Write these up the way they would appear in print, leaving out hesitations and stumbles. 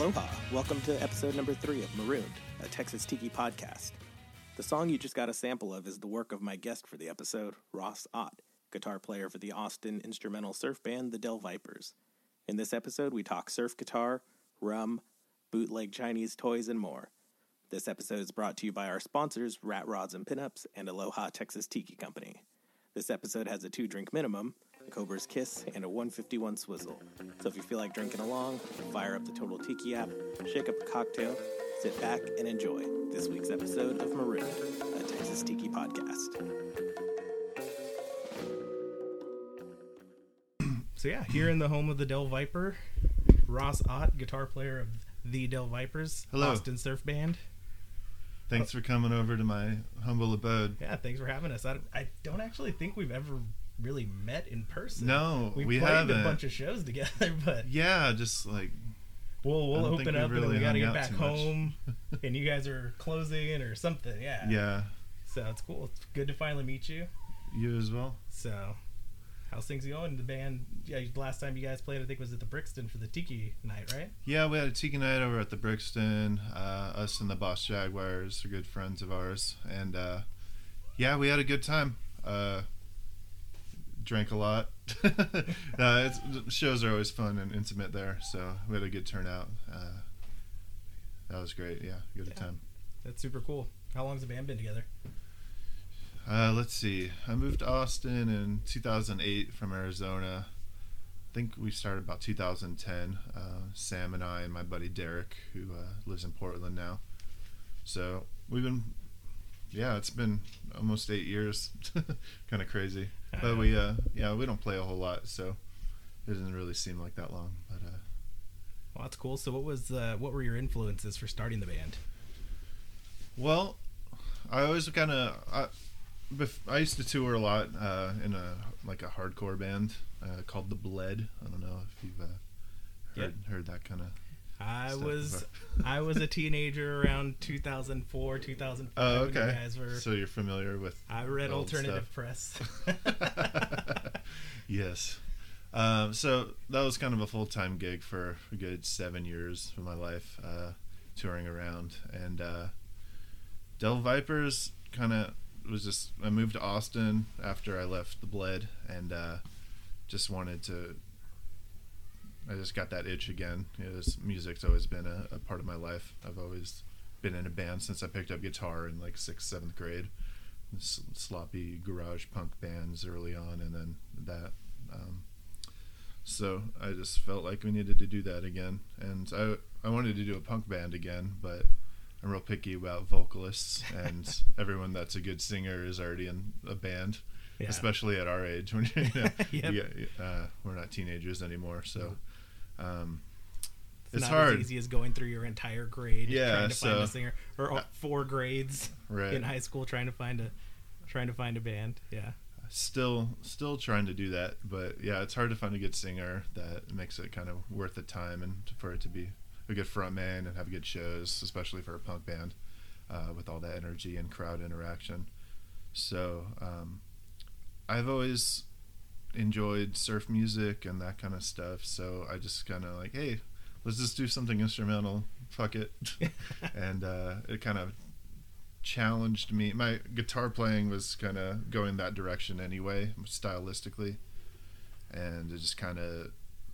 Aloha! Welcome to episode number 3 of Marooned, a Texas Tiki podcast. The song you just got a sample of is the work of my guest for the episode, Ross Ott, guitar player for the Austin instrumental surf band The Del Vipers. In this episode, we talk surf guitar, rum, bootleg Chinese toys, and more. This episode is brought to you by our sponsors, Rat Rods and Pinups, and Aloha Texas Tiki Company. This episode has a 2-drink minimum, Cobra's Kiss, and a 151 swizzle. So if you feel like drinking along, fire up the Total Tiki app, shake up a cocktail, sit back, and enjoy this week's episode of Marooned, a Texas Tiki podcast. So yeah, here in the home of the Del Viper, Ross Ott, guitar player of the Del Vipers, Hello. Austin surf band. Thanks for coming over to my humble abode. Yeah, thanks for having us. I don't actually think we've ever really met in person. No, we played haven't. a bunch of shows together, but Yeah, just like we'll don't think open we up really and we got to hung get out back too much. home, and you guys are closing or something. Yeah. So it's cool. It's good to finally meet you. You as well. So, how's things going? The band. Yeah, last time you guys played, I think was at the Brixton for the Tiki night, right? Yeah, we had a tiki night over at the Brixton. Us and the Boss Jaguars are good friends of ours, and yeah, we had a good time. Drank a lot. Shows are always fun and intimate there, so we had a good turnout. That was great. Yeah, good time. That's super cool. How long's the band been together? Let's see. I moved to Austin in 2008 from Arizona. I think we started about 2010. Sam and I and my buddy Derek, who lives in Portland now. So we've been, it's been almost 8 years. Kind of crazy. But we don't play a whole lot, so it doesn't really seem like that long. But Well, that's cool. So what were your influences for starting the band? well, I always kind of I used to tour a lot in a hardcore band called The Bled. I don't know if you've heard that kind of. I stuff. was a teenager around 2004, 2005. Oh, when you okay. guys were, So you're familiar with. I read old alternative stuff. press. Yes. So that was kind of a full-time gig for a good 7 years of my life, touring around. And Del Vipers kind of was just, I moved to Austin after I left The Bled, and just wanted to, I just got that itch again. Music's always been a part of my life. I've always been in a band since I picked up guitar in like 6th, 7th grade. Sloppy garage punk bands early on, and then that. So I just felt like we needed to do that again, and I wanted to do a punk band again, but I'm real picky about vocalists, and everyone that's a good singer is already in a band, especially at our age when we're not teenagers anymore. So it's not hard. as easy as going through your entire grade trying to find a singer, or 4 grades in high school trying to find a band. Yeah. Still trying to do that, but yeah, it's hard to find a good singer that makes it kind of worth the time, and for it to be a good front man and have good shows, especially for a punk band, with all that energy and crowd interaction. So I've always enjoyed surf music and that kind of stuff, so I just kind of like, hey, let's just do something instrumental, fuck it. And it kind of challenged me. My guitar playing was kind of going that direction anyway, stylistically, and it just kind of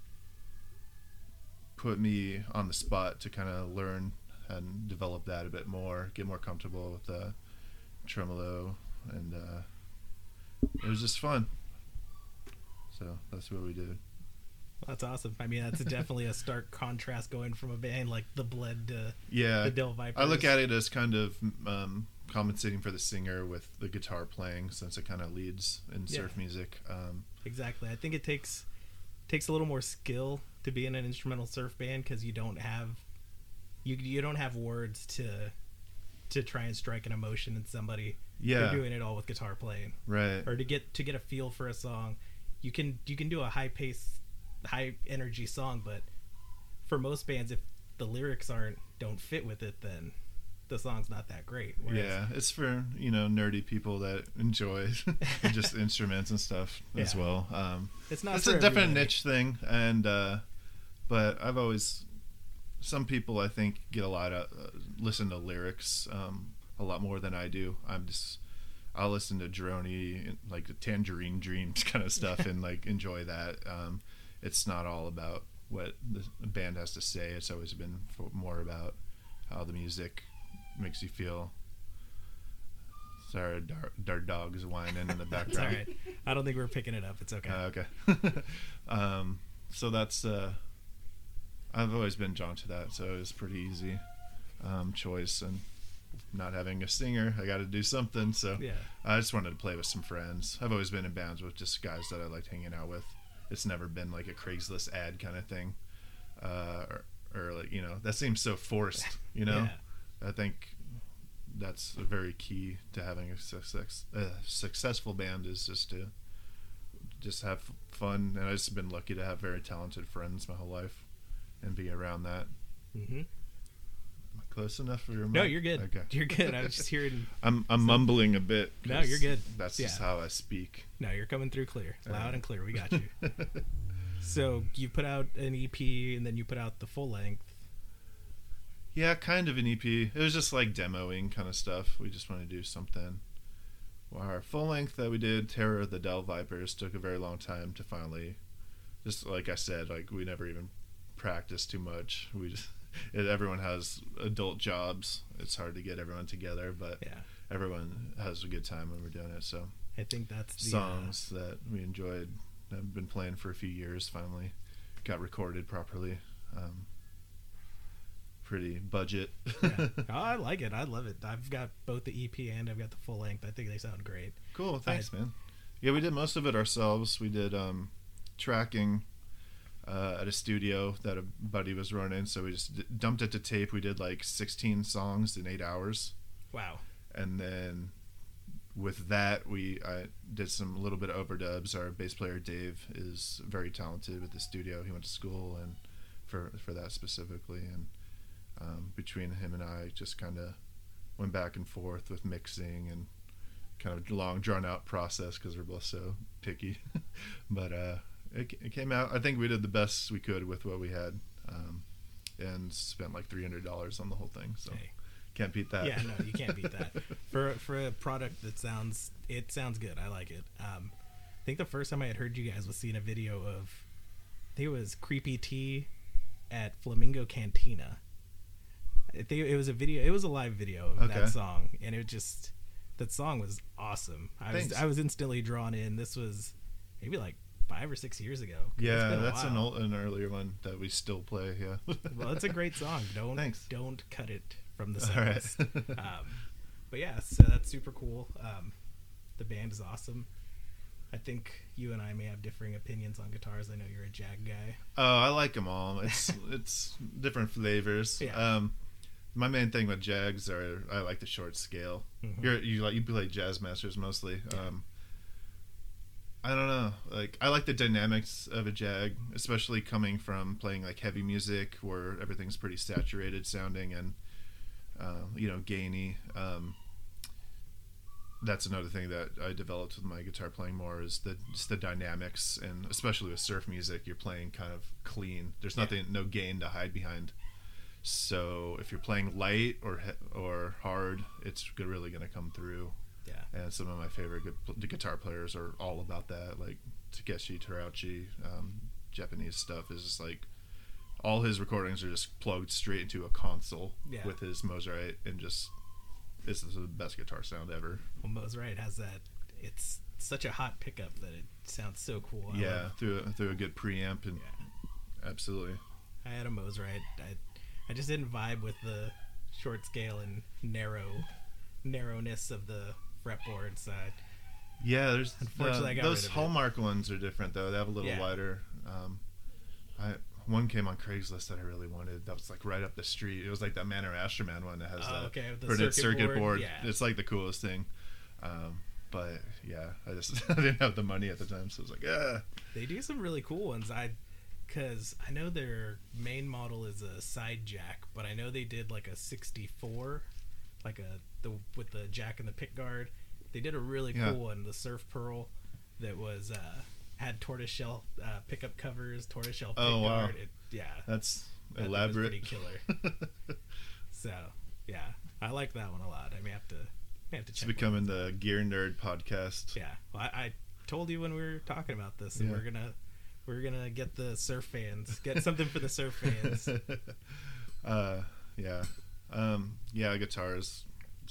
put me on the spot to kind of learn and develop that a bit more, get more comfortable with the tremolo, and it was just fun. So that's what we did. That's awesome. I mean, that's definitely a stark contrast going from a band like The Bled to the Del Vipers. I look at it as kind of compensating for the singer with the guitar playing, since it kind of leads in surf music. Exactly. I think it takes a little more skill to be in an instrumental surf band, because you don't have words to try and strike an emotion in somebody. You're doing it all with guitar playing, right? Or to get a feel for a song. You can do a high pace, high energy song, but for most bands, if the lyrics don't fit with it, then the song's not that great. Whereas, it's for nerdy people that enjoy just instruments and stuff as well. It's a different niche thing, and but I've always some people I think get a lot of listen to lyrics a lot more than I do. I'll listen to Droney, like the Tangerine Dreams kind of stuff, and like enjoy that. It's not all about what the band has to say. It's always been more about how the music makes you feel. Sorry, our dog's whining in the background. It's all right. I don't think we're picking it up. It's okay. Okay. So that's I've always been drawn to that, so it was pretty easy choice. And not having a singer, I got to do something. So Yeah. I just wanted to play with some friends. I've always been in bands with just guys that I liked hanging out with. It's never been like a Craigslist ad kind of thing, or like, you know, that seems so forced. You know, Yeah. I think that's very key to having a successful band, is just to have fun. And I've just been lucky to have very talented friends my whole life and be around that. Mm-hmm. Am I close enough for your mic? No, you're good. Okay. You're good. I was just hearing. I'm mumbling a bit. No, you're good. That's just Yeah. how I speak. No, you're coming through clear, loud and clear. We got you. So you put out an EP, and then you put out the full length. Yeah, kind of an EP. It was just like demoing kind of stuff. We just wanted to do something. Well, our full length that we did, Terror of the Dell Vipers, took a very long time to finally, just like I said, like we never even practiced too much. We just, everyone has adult jobs. It's hard to get everyone together, but Yeah. everyone has a good time when we're doing it. So I think that's the songs that we enjoyed, I've been playing for a few years, finally got recorded properly. Pretty budget. Yeah. Oh, I like it. I love it. I've got both the EP and I've got the full length. I think they sound great. Cool, thanks, man. Yeah, we did most of it ourselves. We did tracking at a studio that a buddy was running, so we just dumped it to tape. We did like 16 songs in 8 hours, Wow. and then with that, I did some little bit of overdubs. Our bass player Dave is very talented with the studio. He went to school and for that specifically, and between him and I just kind of went back and forth with mixing and kind of long drawn out process because we're both so picky. But it came out. I think we did the best we could with what we had, and spent like $300 on the whole thing. So Hey. can't beat that. Yeah, no, you can't beat that. For a product that sounds good. I like it. I think the first time I had heard you guys was seeing a video of, I think it was Creepy T at Flamingo Cantina. I think it was a video. It was a live video of Okay. that song, and that song was awesome. Thanks. I was instantly drawn in. This was maybe like 5 or 6 years ago. It's Yeah, been a that's while. an earlier one that we still play. Yeah. Well, it's a great song. Thanks. Don't cut it from the All right. set list. But yeah, so that's super cool. The band is awesome. I think you and I may have differing opinions on guitars. I know you're a Jag guy. Oh, I like them all. It's different flavors. Yeah. My main thing with Jags are I like the short scale. Mhm. You play Jazz Masters mostly. I don't know. Like I like the dynamics of a Jag, especially coming from playing like heavy music where everything's pretty saturated sounding and gainy. That's another thing that I developed with my guitar playing more is just the dynamics, and especially with surf music, you're playing kind of clean. There's no gain to hide behind. So if you're playing light or hard, it's really going to come through. Yeah. And some of my favorite guitar players are all about that, like Takeshi Terauchi. Japanese stuff is just like all his recordings are just plugged straight into a console with his Mosrite, and just this is the best guitar sound ever. Well, Mosrite has that. It's such a hot pickup that it sounds so cool. Through a good preamp and absolutely. I had a Mosrite. I just didn't vibe with the short scale and narrowness of the fretboard side. Yeah, there's Unfortunately, I got those rid of it. Hallmark ones are different though. They have a little wider. One came on Craigslist that I really wanted. That was like right up the street. It was like that Manor Astroman one that has with the printed circuit board. Yeah. It's like the coolest thing. But yeah, I just I didn't have the money at the time, so I was like, yeah. They do some really cool ones. Because I know their main model is a side jack, but I know they did like a 64, like with the jack and the pick guard. They did a really cool one, the Surf Pearl, that had tortoiseshell pickup covers, tortoiseshell pick guard. That's That elaborate. was pretty killer. So yeah, I like that one a lot. I may have to It's check. becoming the Gear Nerd podcast. Yeah, well, I told you when we were talking about this, and Yeah. we're gonna get the surf fans, get something for the surf fans. Yeah. Yeah, guitars.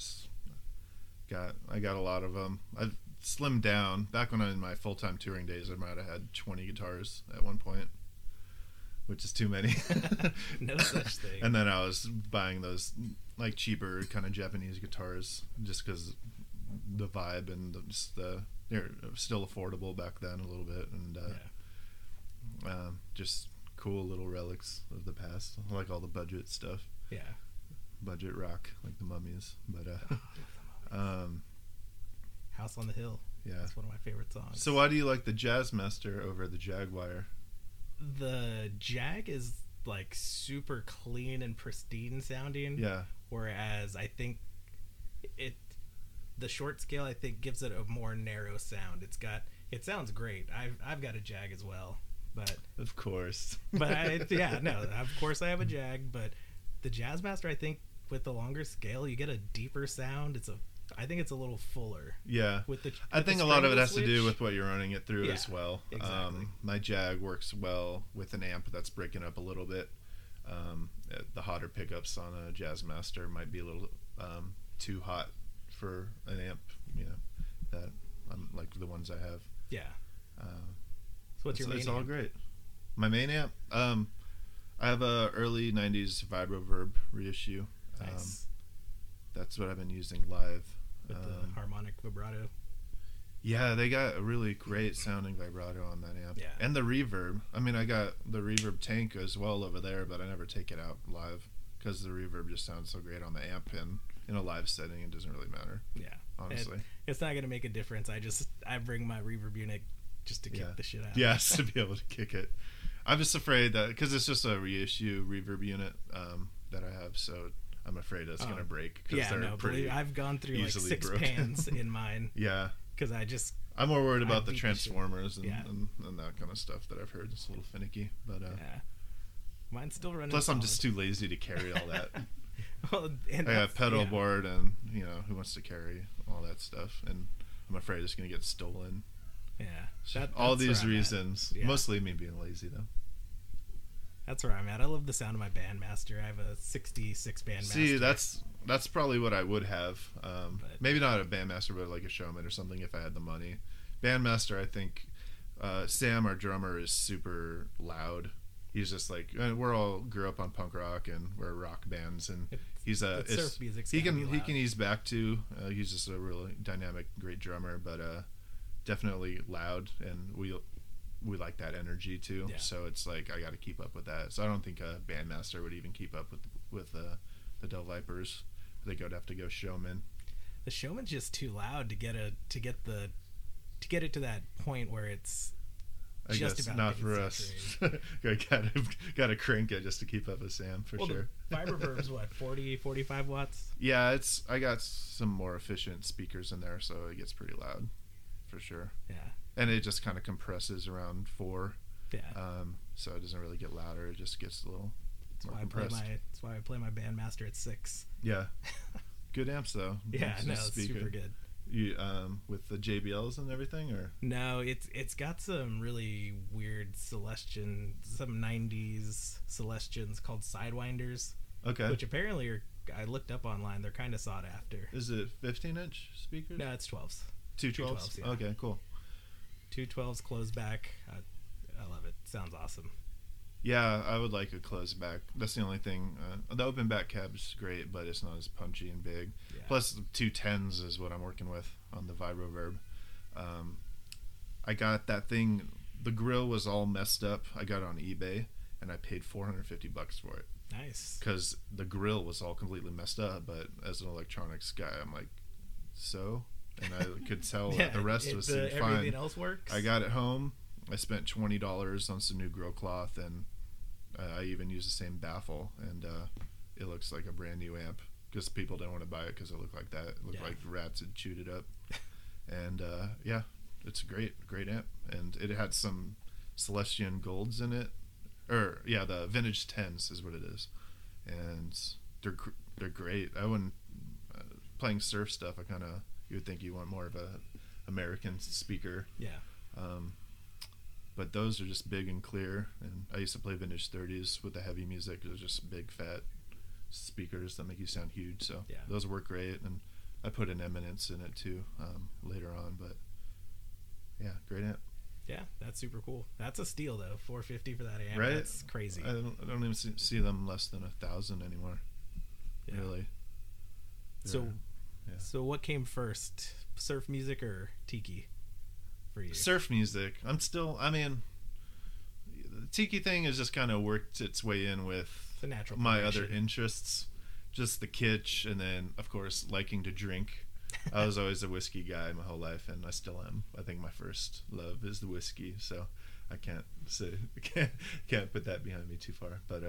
I got a lot of them. I've slimmed down. Back when I was in my full-time touring days, I might have had 20 guitars at one point, which is too many. No such thing. And then I was buying those like cheaper kind of Japanese guitars just because the vibe and they're still affordable back then a little bit, and just cool little relics of the past. I like all the budget stuff. Yeah. Budget rock, like the Mummies. But House on the Hill. yeah. That's one of my favorite songs. So why do you like the Jazzmaster over the Jaguar? The Jag is like super clean and pristine sounding. Yeah. Whereas I think the short scale I think gives it a more narrow sound. It sounds great. I've got a Jag as well, but Of course. of course I have a Jag, but the Jazzmaster, I think with the longer scale you get a deeper sound. I think it's a little fuller. Yeah. I with think the a lot of it strangle has to do switch. with what you're running it through Yeah, as well. exactly. My Jag works well with an amp that's breaking up a little bit. The hotter pickups on a Jazzmaster might be a little too hot for an amp, that like the ones I have. Yeah. So what's your main It's all amp? great. My main amp, I have a early '90s Vibroverb reissue. Nice. That's what I've been using live. With the harmonic vibrato. Yeah, they got a really great sounding vibrato on that amp. Yeah. And the reverb. I mean, I got the reverb tank as well over there, but I never take it out live because the reverb just sounds so great on the amp, and in a live setting, it doesn't really matter, Yeah. honestly. It's not going to make a difference. I bring my reverb unit just to kick the shit out. Yes, to be able to kick it. I'm just afraid that, because it's just a reissue reverb unit that I have, so I'm afraid it's going to break. Cause Yeah, they're no, pretty I've gone through like easily 6 broken. pans in mine Yeah. because I'm more worried about the beat the shit. transformers and, Yeah. and that kind of stuff that I've heard. It's a little finicky, but yeah. Mine's still running. plus I'm solid. just too lazy to carry all that. Well, and I got that's- pedal yeah. board, and who wants to carry all that stuff? And I'm afraid it's going to get stolen. Yeah. All that's these where I'm at. reasons, Yeah. mostly me being lazy though. That's where I'm at. I love the sound of my Bandmaster. I have a 66 Bandmaster. See, that's probably what I would have. Maybe not a Bandmaster, but like a Showman or something if I had the money. Bandmaster, I think Sam, our drummer, is super loud. He's just like, we're all grew up on punk rock and we're rock bands, and he's surf music's he gotta can be he loud. can ease back too. He's just a really dynamic, great drummer, but definitely loud, and we like that energy too. Yeah. So it's like I got to keep up with that. So I don't think a Bandmaster would even keep up with the Del Vipers. I think I'd have to go Showman. The Showman's just too loud to get it to that point where it's I just guess about not getting for us. gotta crank it just to keep up with Sam for sure. The Vibroverb's what, 40, 45 watts? Yeah, I got some more efficient speakers in there, so it gets pretty loud for sure. Yeah. And it just kind of compresses around 4, Yeah. so it doesn't really get louder. It just gets a little more That's why I play my Bandmaster at 6. Yeah, good amps though. Yeah, It's no, just it's super good. You with the JBLs and everything, or No, it's got some really weird Celestion, some 90s Celestions called Sidewinders, okay? which apparently I looked up online. They're kind of sought after. Is it 15-inch speakers? No, it's 12s. 212s. yeah. Okay, cool. 212s closed back. I love it. Sounds awesome. Yeah, I would like a closed back. That's the only thing. The open back cab's great, but it's not as punchy and big. Yeah. Plus, the 210s is what I'm working with on the Vibroverb. I got that thing. The grill was all messed up. I got it on eBay, and I paid $450 for it Nice. because the grill was all completely messed up. But as an electronics guy, I'm like, so, and I could tell that the rest was seemed fine. Everything else works. I got it home. I spent $20 on some new grill cloth, and I even used the same baffle, and it looks like a brand new amp because people didn't want to buy it because it looked like that. It looked Yeah. like rats had chewed it up. And yeah, it's a great amp, and it had some Celestion Golds in it, or yeah, the vintage 10s is what it is, and they're great. I wouldn't playing surf stuff. You would think you want more of a American speaker. Yeah. But those are just big and clear. And I used to play vintage 30s with the heavy music. They're just big, fat speakers that make you sound huge. So yeah, those work great. And I put an Eminence in it too later on. But yeah, great amp. Yeah, that's super cool. That's a steal though. $450 for that amp. Right? That's crazy. I don't even see them less than $1,000 anymore. Yeah. Really. So, yeah. So what came first, surf music or tiki for you? Surf music. I mean, the tiki thing has just kind of worked its way in with the natural my other interests, just the kitsch, and then of course liking to drink. I was always a whiskey guy my whole life, and I still am. I think my first love is the whiskey, so I can't put that behind me too far. But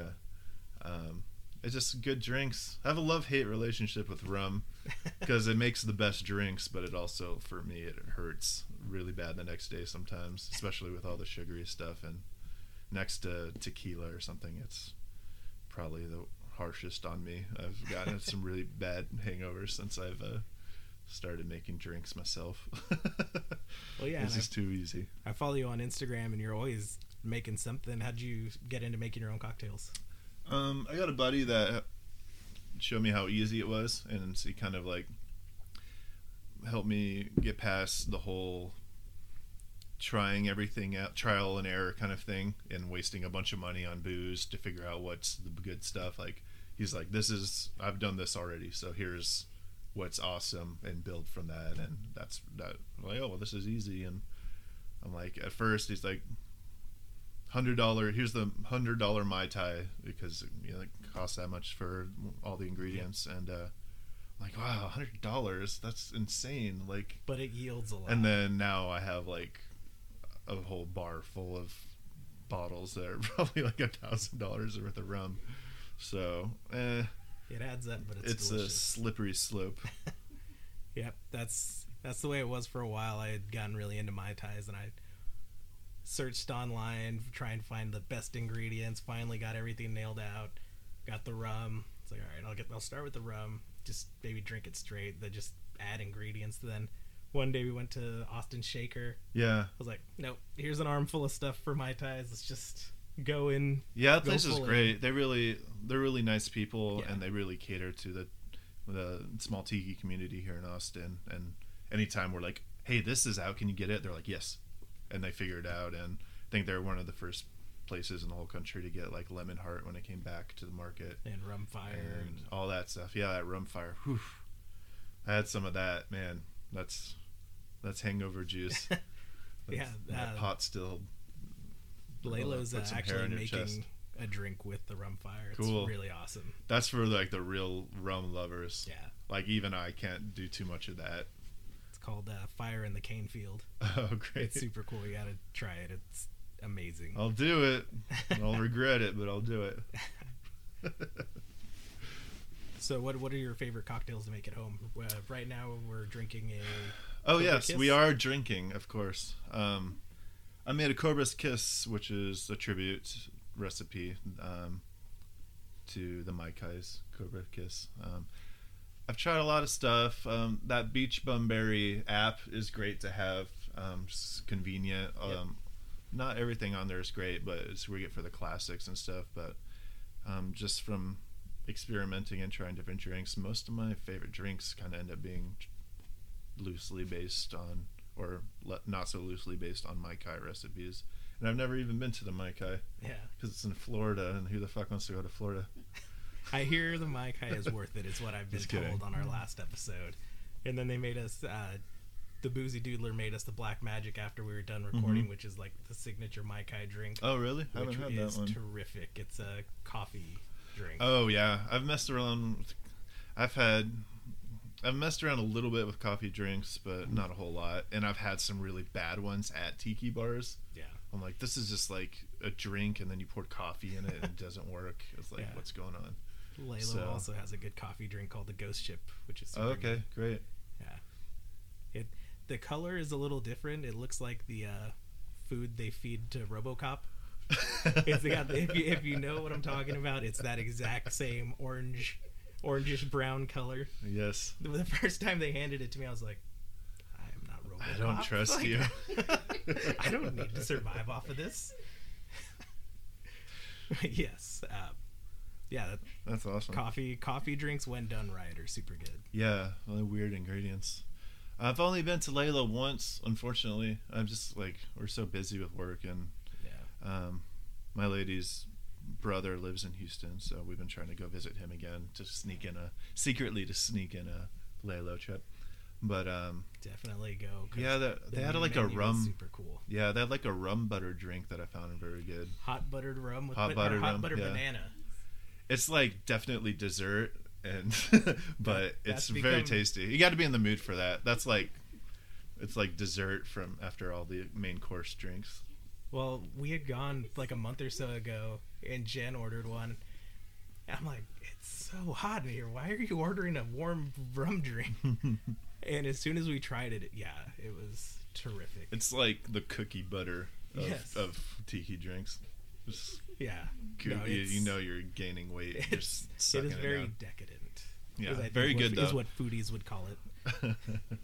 it's just good drinks. I have a love-hate relationship with rum because it makes the best drinks, but it also, for me, it hurts really bad the next day sometimes, especially with all the sugary stuff. And next to tequila or something, it's probably the harshest on me. I've gotten some really bad hangovers since I've started making drinks myself. Well, yeah, it's just too easy. I follow you on Instagram, and you're always making something. How'd you get into making your own cocktails? I got a buddy that showed me how easy it was, and he kind of like helped me get past the whole trying everything out, trial and error kind of thing, and wasting a bunch of money on booze to figure out what's the good stuff. Like, he's like, I've done this already, so here's what's awesome, and build from that. And that's that. I'm like, oh well, this is easy. And I'm like, at first he's like, $100, here's the $100 Mai Tai, because it costs that much for all the ingredients. And I'm like, wow, $100, that's insane. Like, but it yields a lot. And then now I have like a whole bar full of bottles that are probably like $1,000 worth of rum. So it adds up, but it's delicious. A slippery slope. Yep, that's the way it was for a while. I had gotten really into Mai Tais, and I searched online, try and find the best ingredients. Finally got everything nailed out. Got the rum. It's like, all right, I'll start with the rum. Just maybe drink it straight. Then just add ingredients. Then one day we went to Austin Shaker. Yeah. I was like, nope. Here's an armful of stuff for Mai Tais. Let's just go in. Yeah, that place is great. They're really nice people, and they really cater to the small tiki community here in Austin. And anytime we're like, hey, this is out, can you get it? They're like, yes. And they figure it out, and I think they're one of the first places in the whole country to get like Lemon Heart when it came back to the market, and Rum Fire and all that stuff. Yeah, that Rum Fire. Whew. I had some of that, man. That's hangover juice. Yeah, that pot still. Lalo's actually making a drink with the Rum Fire. It's cool. Really awesome. That's for like the real rum lovers. Yeah, like even I can't do too much of that. Called Fire in the Cane Field. Oh, great. It's super cool. You gotta try it. It's amazing. I'll do it. I'll regret it, but I'll do it. So what are your favorite cocktails to make at home? Right now we're drinking a Cobra Kiss. We are drinking, of course. I made a Cobra's Kiss, which is a tribute recipe to the Mai Kai's Cobra Kiss. I've tried a lot of stuff. That Beach Bum Berry app is great to have. Just convenient. Yep. Not everything on there is great, but it's where you get for the classics and stuff. But just from experimenting and trying different drinks, most of my favorite drinks kind of end up being loosely based on, or not so loosely based on Mai Kai recipes. And I've never even been to the Mai Kai. Yeah. Because it's in Florida, and who the fuck wants to go to Florida? I hear the Mai Kai is worth it. It's what I've been told on our last episode. And then they made us, the Boozy Doodler made us the Black Magic after we were done recording, which is like the signature Mai Kai drink. Oh, really? I haven't had that one. Which is terrific. It's a coffee drink. Oh, yeah. I've messed around. I've messed around a little bit with coffee drinks, but not a whole lot. And I've had some really bad ones at tiki bars. Yeah. I'm like, this is just like a drink, and then you pour coffee in it, and it doesn't work. It's like, what's going on? Lalo also has a good coffee drink called the Ghost Ship, which is super good. Great. Yeah. The color is a little different. It looks like the food they feed to RoboCop. It's got if you know what I'm talking about, it's that exact same orangish brown color. Yes. The first time they handed it to me, I was like, I am not RoboCop. I don't trust Like, you. I don't need to survive off of this. Yes. Yeah. That's awesome. Coffee drinks when done right are super good. Yeah, really weird ingredients. I've only been to Layla once, unfortunately. I'm just like, we're so busy with work, and Yeah. my lady's brother lives in Houston, so we've been trying to go visit him again to sneak in a Layla trip. But Definitely go. 'Cause yeah, they had new like a menu was rum. super cool. Yeah, they had like a rum butter drink that I found very good. Hot buttered rum with Hot buttered rum, butter yeah. banana. It's like definitely dessert, and but That's it's very become- tasty. You got to be in the mood for that. That's like, it's like dessert from after all the main course drinks. Well, we had gone like a month or so ago, and Jen ordered one. And I'm like, it's so hot in here. Why are you ordering a warm rum drink? And as soon as we tried it, yeah, it was terrific. It's like the cookie butter of, Yes. of tiki drinks. Just Yeah, you, no, you know you're gaining weight. You're it's, just it sucking is very down. decadent. Yeah, is I think very what- good, Is though. what foodies would call it.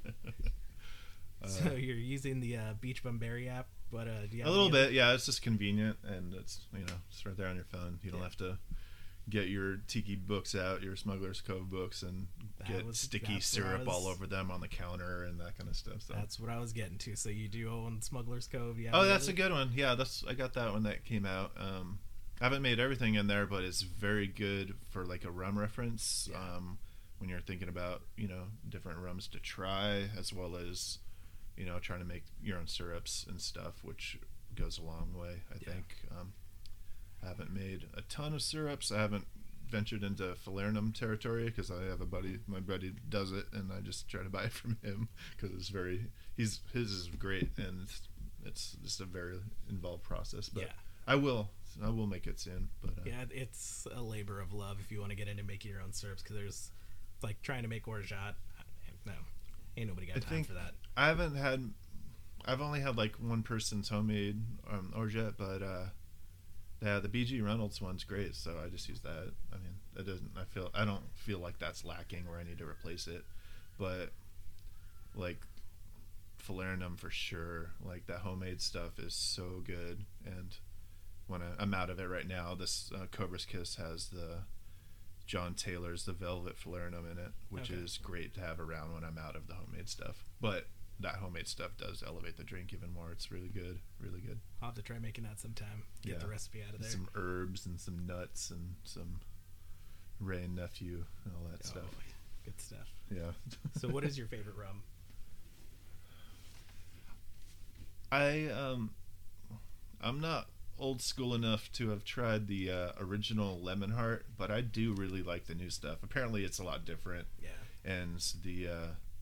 So you're using the Beach Bum Berry app, but do you have A little any other- bit, yeah. It's just convenient, and it's it's right there on your phone. You don't Yeah. have to get your tiki books out, your Smuggler's Cove books, and get sticky that's what I syrup all was- over them on the counter and that kind of stuff. So. That's what I was getting to. So you do own Smuggler's Cove? Yeah. Oh, that's a good one. Yeah, I got that when that came out. I haven't made everything in there, but it's very good for like a rum reference. Yeah. When you're thinking about different rums to try, as well as trying to make your own syrups and stuff, which goes a long way. I Yeah. think. I haven't made a ton of syrups. I haven't ventured into falernum territory because I have a buddy. My buddy does it, and I just try to buy it from him because it's his is great, and it's just a very involved process. But Yeah. I will make it soon. But Yeah, it's a labor of love if you want to get into making your own syrups, because there's like trying to make orgeat. No, ain't nobody got I time think for that. I've only had like one person's homemade orgeat, but yeah, the BG Reynolds one's great, so I just use that. I mean, I don't feel like that's lacking or I need to replace it, but like falernum for sure. Like that homemade stuff is so good, and when I'm out of it right now, this Cobra's Kiss has the John Taylor's the Velvet Falernum in it, which Okay. is great to have around when I'm out of the homemade stuff. But that homemade stuff does elevate the drink even more. It's really good, really good. I'll have to try making that sometime. Get Yeah. the recipe out of there. Some herbs and some nuts and some Ray and Nephew and all that Oh, stuff. good stuff. Yeah. So, what is your favorite rum? I'm not old school enough to have tried the original Lemon Heart, but I do really like the new stuff. Apparently, it's a lot different, Yeah. and the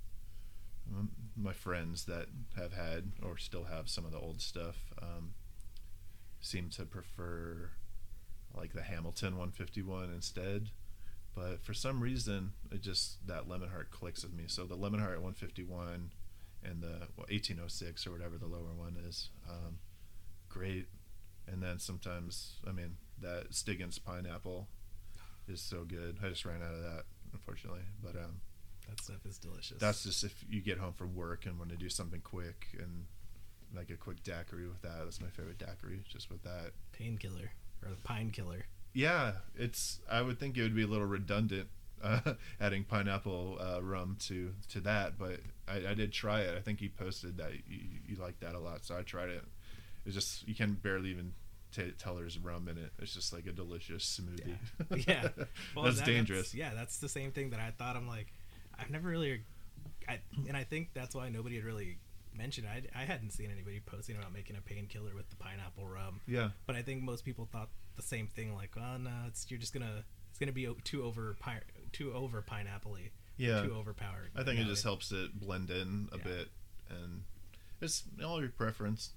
my friends that have had or still have some of the old stuff seem to prefer like the Hamilton 151 instead. But for some reason, that Lemon Heart clicks with me. So the Lemon Heart 151 and the 1806 or whatever the lower one is, great. And then sometimes, I mean, that Stiggins Pineapple is so good. I just ran out of that, unfortunately. But That stuff is delicious. that's just if you get home from work and want to do something quick and like a quick daiquiri with that. That's my favorite daiquiri, just with that. Painkiller or the Pine Killer. Yeah, I would think it would be a little redundant adding pineapple rum to that, but I did try it. I think you posted that you liked that a lot, so I tried it. It's just you can barely even tell there's rum in it. It's just like a delicious smoothie. Yeah. Well, That's dangerous. That's the same thing that I thought. I'm like, I've never really, and I think that's why nobody had really mentioned it. I hadn't seen anybody posting about making a painkiller with the pineapple rum. Yeah. But I think most people thought the same thing. Like, oh no, it's gonna be too over pineapple-y. Yeah. Too overpowered. I think it No, just helps it blend in a Yeah. bit, and it's all your preference.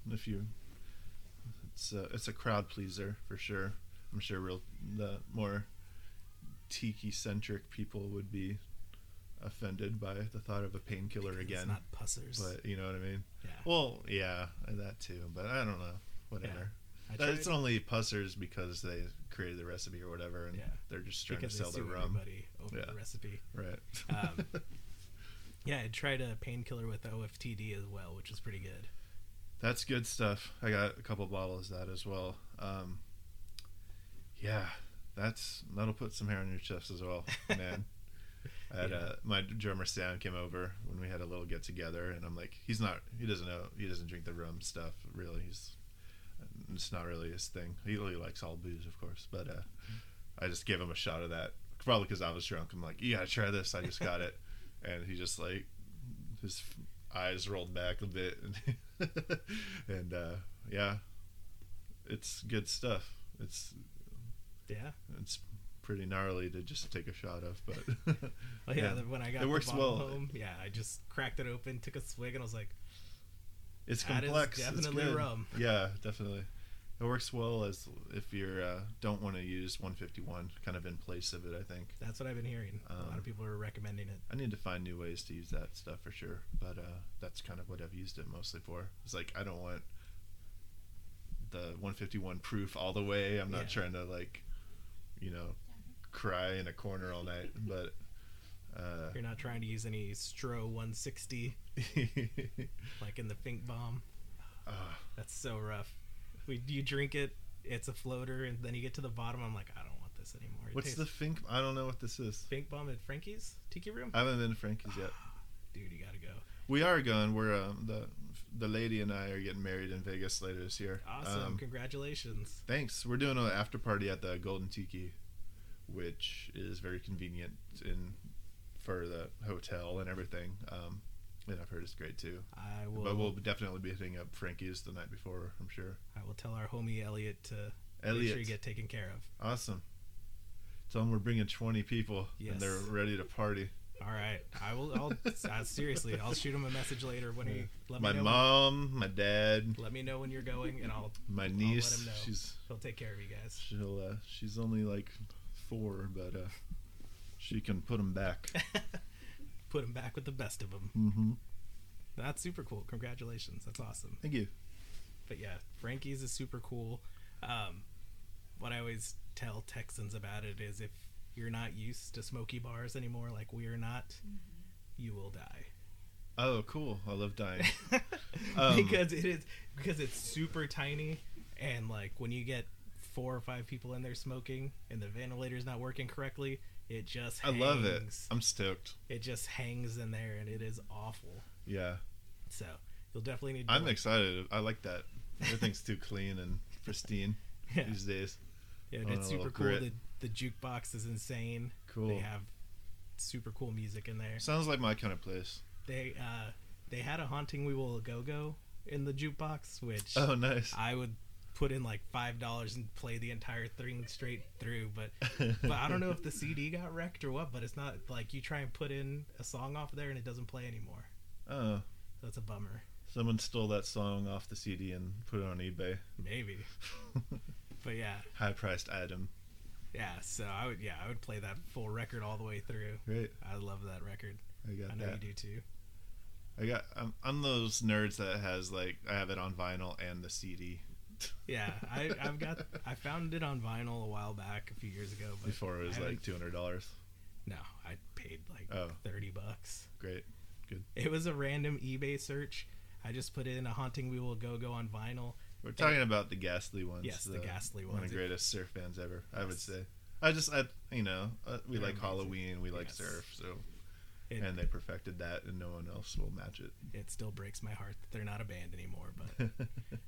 It's a crowd pleaser for sure. I'm sure the more tiki centric people would be offended by the thought of a painkiller It's again. not pussers. But you know what I mean? Yeah. Well, yeah, that too. But I don't know. Whatever. It's only pussers because they created the recipe or whatever, and they're just trying because to sell they their sue rum. everybody over the recipe. Right. Yeah, I tried a painkiller with OFTD as well, which is pretty good. That's good stuff. I got a couple bottles of that as well. Yeah, that'll put some hair on your chest as well, man. I had my drummer Sam came over when we had a little get together, and I'm like, he doesn't drink the rum stuff really. It's not really his thing. He really likes all booze, of course, but I just gave him a shot of that, probably because I was drunk. I'm like, you gotta try this. I just got it, and he just like his eyes rolled back a bit, and yeah, it's good stuff. It's pretty gnarly to just take a shot of, but when I got it works the bottle well. home, I just cracked it open, took a swig, and I was like, it's that complex. is definitely it's good. rum. Yeah, definitely. It works well as if you don't want to use 151 kind of in place of it, I think. That's what I've been hearing. A lot of people are recommending it. I need to find new ways to use that stuff for sure, but that's kind of what I've used it mostly for. It's like, I don't want the 151 proof all the way. I'm not trying to cry in a corner all night, but you're not trying to use any Stro 160 like in the Fink Bomb. That's so rough. You drink it, it's a floater, and then you get to the bottom, I'm like, I don't want this anymore. What's the Fink? I don't know what this is. Fink Bomb at Frankie's Tiki Room? I haven't been to Frankie's yet. Dude, you gotta go. We are going. We're the lady and I are getting married in Vegas later this year. Awesome. Congratulations. Thanks. We're doing an after party at the Golden Tiki, which is very convenient for the hotel and everything. And I've heard it's great too. But we'll definitely be hitting up Frankie's the night before, I'm sure. I will tell our homie Elliot to make sure you get taken care of. Awesome. Tell them we're bringing 20 people and they're ready to party. All right. I'll seriously, I'll shoot him a message later when he let me know. My mom, my dad. Let me know when you're going, and my niece. I'll let him know. She'll take care of you guys. She's only like 4, but she can put them back. Put him back with the best of them. Mm-hmm. That's super cool. Congratulations. That's awesome. Thank you. But yeah, Frankie's is super cool. What I always tell Texans about it is if you're not used to smoky bars anymore, like we are not, you will die. Oh, cool. I love dying. because it's super tiny, and like when you get 4 or 5 people in there smoking and the ventilator's not working correctly, it just hangs. I love it. I'm stoked. It just hangs in there, and it is awful. Yeah. So you'll definitely need to I'm excited. I like that. Everything's too clean and pristine these days. Yeah, and it's super cool. The jukebox is insane. Cool. They have super cool music in there. Sounds like my kind of place. They had a Haunting We Will Go in the jukebox, which nice. I would put in like $5 and play the entire thing straight through, but I don't know if the CD got wrecked or what, but it's not like you try and put in a song off there and it doesn't play anymore. Oh. That's a bummer. Someone stole that song off the CD and put it on eBay. Maybe. But yeah. High priced item. Yeah, so I would play that full record all the way through. Great. I love that record. I know you do too. I'm those nerds that has like I have it on vinyl and the CD. Yeah, I found it on vinyl a while back, a few years ago. But before it was like $200. No, I paid like $30. Great, good. It was a random eBay search. I just put in a Haunting We Will Go on vinyl. We're talking about the Ghastly ones. Yes, the Ghastly ones. One of the greatest surf bands ever, I would say. We like Halloween, we like surf, so and they perfected that, and no one else will match it. It still breaks my heart that they're not a band anymore, but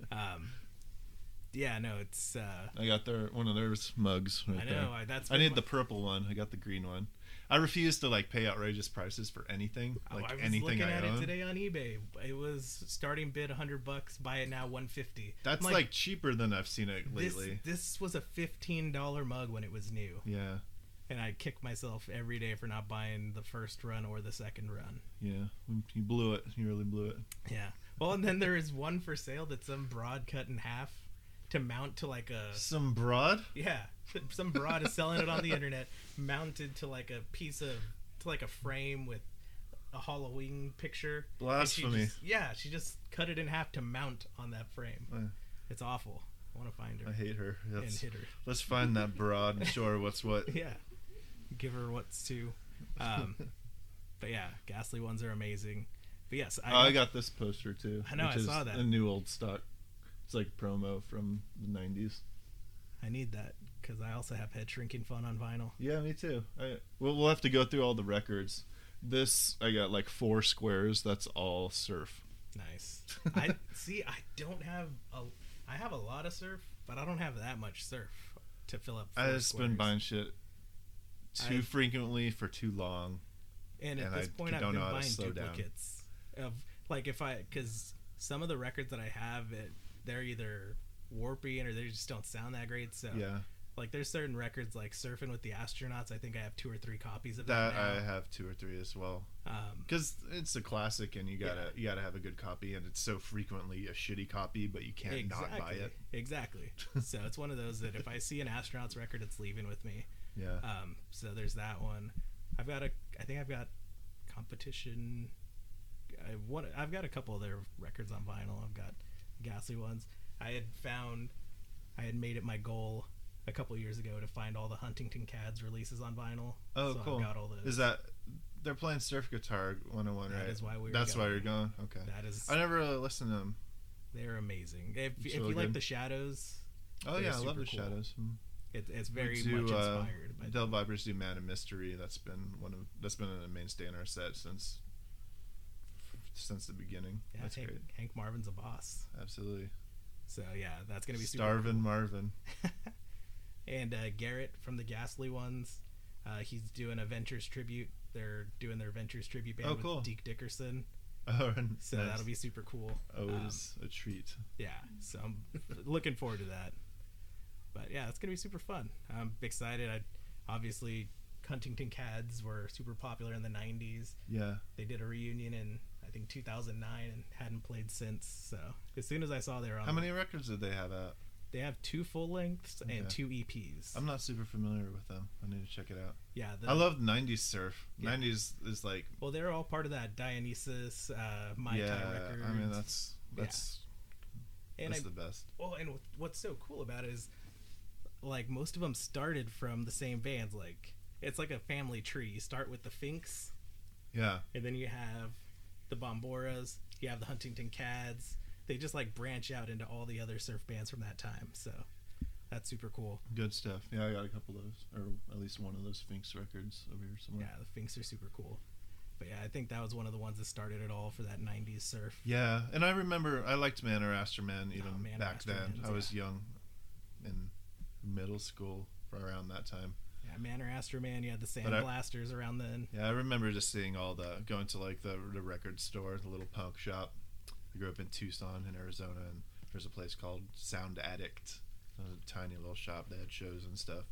yeah, no, it's. I got one of their mugs. Right I know. there. I need the purple one. I got the green one. I refuse to like pay outrageous prices for anything. Like I was anything looking at own. it today on eBay. It was starting bid $100. Buy it now $150. That's like cheaper than I've seen it lately. This was a $15 mug when it was new. Yeah. And I kick myself every day for not buying the first run or the second run. Yeah, you blew it. You really blew it. Yeah. Well, and then there is one for sale that's some broad cut in half to mount to like a... Some broad? Yeah. Some broad is selling it on the internet, mounted to like a piece of... to like a frame with a Halloween picture. Blasphemy. She just cut it in half to mount on that frame. It's awful. I want to find her. I hate her. And hit her. Let's find that broad and show her what's what. Yeah. Give her what's to. But yeah, Ghastly Ones are amazing. But yes, I got this poster too. I know, which I is saw that. A new old stock. It's like promo from the 90s. I need that because I also have Head Shrinking Fun on vinyl. Yeah, me too. We'll have to go through all the records. This, I got like 4 squares. That's all Surf. Nice. I don't have I have a lot of Surf, but I don't have that much Surf to fill up 4 I just squares. been buying shit too frequently for too long. And at this point, I've don't been know how to buying slow down. duplicates of like because some of the records that I have, they're either warpy or they just don't sound that great. So Yeah. like there's certain records like Surfing with the Astronauts. I think I have 2 or 3 copies of that. That now. I have 2 or 3 as well. Because it's a classic, and you gotta have a good copy, and it's so frequently a shitty copy, but you can't not buy it. Exactly. So it's one of those that if I see an Astronauts record, it's leaving with me. Yeah. So there's that one. I think I've got Competition. I've got a couple of their records on vinyl. I've got Ghastly Ones. I had made it my goal a couple years ago to find all the Huntington Cads releases on vinyl. Oh, so cool. I've got all those. Is that they're playing Surf Guitar 101, right? That is why That's why you're going. Okay. That is. I never really listened to them. They're amazing. If It's you really like good. the Shadows. Oh they're yeah, I love super the cool. Shadows. It's very We do, much inspired by Del Vipers do Man of Mystery. That's been a mainstay in our set since the beginning. Yeah, That's great. Hank Marvin's a boss. Absolutely. So yeah, that's gonna be super Starvin' cool. Marvin. And Garrett from the Ghastly Ones, he's doing a Ventures tribute. They're doing their Ventures tribute band cool. with Deke Dickerson. Oh, and So nice. that'll be super cool. Always a treat. Yeah, so I'm looking forward to that. But yeah, it's gonna be super fun. I'm excited. Obviously Huntington Cads were super popular in the 90s. Yeah. They did a reunion in I think 2009 and hadn't played since. So as soon as I saw they were on, How many records did they have out? They have 2 full lengths and 2 EPs. I'm not super familiar with them. I need to check it out. Yeah, I love 90s surf. Yeah. 90s is like Well, they're all part of that Dionysus, Mai Tai Records. I mean that's and the best. Well, and what's so cool about it is, like, most of them started from the same bands. Like, it's like a family tree. You start with the Finks, Yeah. and then you have the Bomboras, you have the Huntington Cads. They just, like, branch out into all the other surf bands from that time. So that's super cool. Good stuff. Yeah, I got a couple of those, or at least one of those Finks records over here somewhere. Yeah, the Finks are super cool. But yeah, I think that was one of the ones that started it all for that 90s surf. Yeah, and I remember I liked Man or Astroman even Man or back then. Astroman, I was yeah. young in middle school for around that time. Yeah, Man or Astroman, you had the Sand But Blasters around then. Yeah, I remember just seeing going to like the record store, the little punk shop. I grew up in Tucson in Arizona, and there's a place called Sound Addict. It was a tiny little shop that had shows and stuff.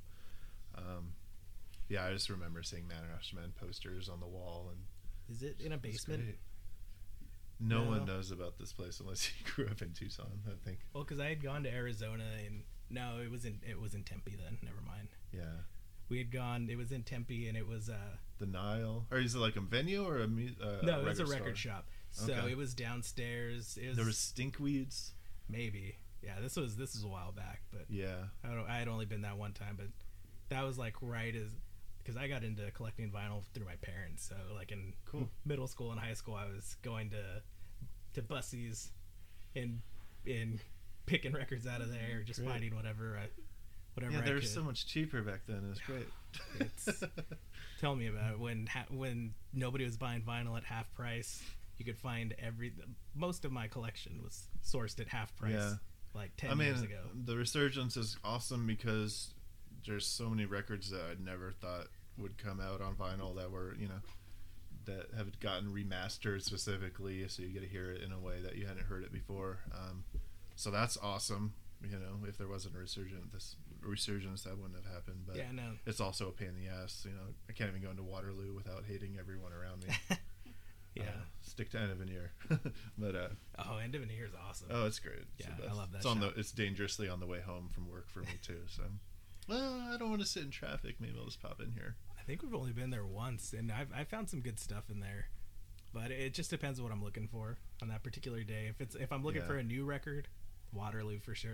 Yeah, I just remember seeing Man or Astroman posters on the wall, and Is it in a it was basement? great. No No. one knows about this place unless you grew up in Tucson, I think. Well, because I had gone to Arizona and no, it was in Tempe then. Never mind. Yeah. We had gone. It was in Tempe and it was The Nile, or is it like a venue or a no, it was a store? record shop. So Okay. it was downstairs. It was, There was stinkweeds. maybe yeah. This was a while back, but Yeah. I had only been that one time, but that was like right as because I got into collecting vinyl through my parents. So like in Cool. middle school and high school, I was going to Bussies and picking records out of there, just Great. finding whatever Yeah, I they were could. so much cheaper back then. It was great. It's tell me about it. When nobody was buying vinyl at half price, you could find most of my collection was sourced at half price. Yeah. Like 10 years ago. The resurgence is awesome because there's so many records that I never thought would come out on vinyl that were, that have gotten remastered specifically, so you get to hear it in a way that you hadn't heard it before. So that's awesome. If there wasn't a resurgence, that wouldn't have happened. But Yeah, no. it's also a pain in the ass. I can't even go into Waterloo without hating everyone around me. Yeah. Stick to End of an Ear. But End of an Ear is awesome. oh, it's great. It's Yeah, the I best. love that It's on shop. it's dangerously on the way home from work for me too. So, well, I don't want to sit in traffic. Maybe I'll just pop in here. I think we've only been there once, and I found some good stuff in there. But it just depends on what I'm looking for on that particular day. If I'm looking Yeah. for a new record, Waterloo for sure.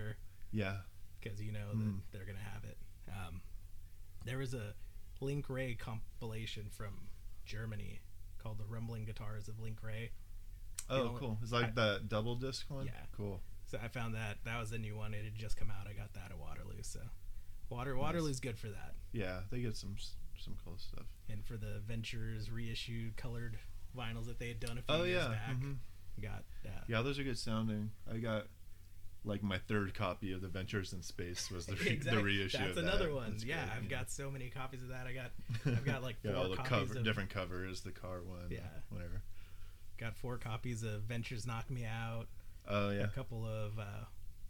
Yeah. because you know that they're gonna have it. There was a Link Ray compilation from Germany called "The Rumbling Guitars of Link Ray." Oh, cool. It's like that double disc one? Yeah. Cool. So I found that was the new one. It had just come out. I got that at Waterloo. So Waterloo's good for that. Yeah, they get some cool stuff. And for the Ventures reissued colored vinyls that they had done a few years back, got yeah, those are good sounding. I got like my third copy of the Ventures in Space was the reissue. That's of another that. one. That's yeah, great, I've got so many copies of that. I've got like 4 all the copies of different covers, the car one. Yeah. Whatever. Got 4 copies of Ventures Knock Me Out. Oh yeah. A couple of I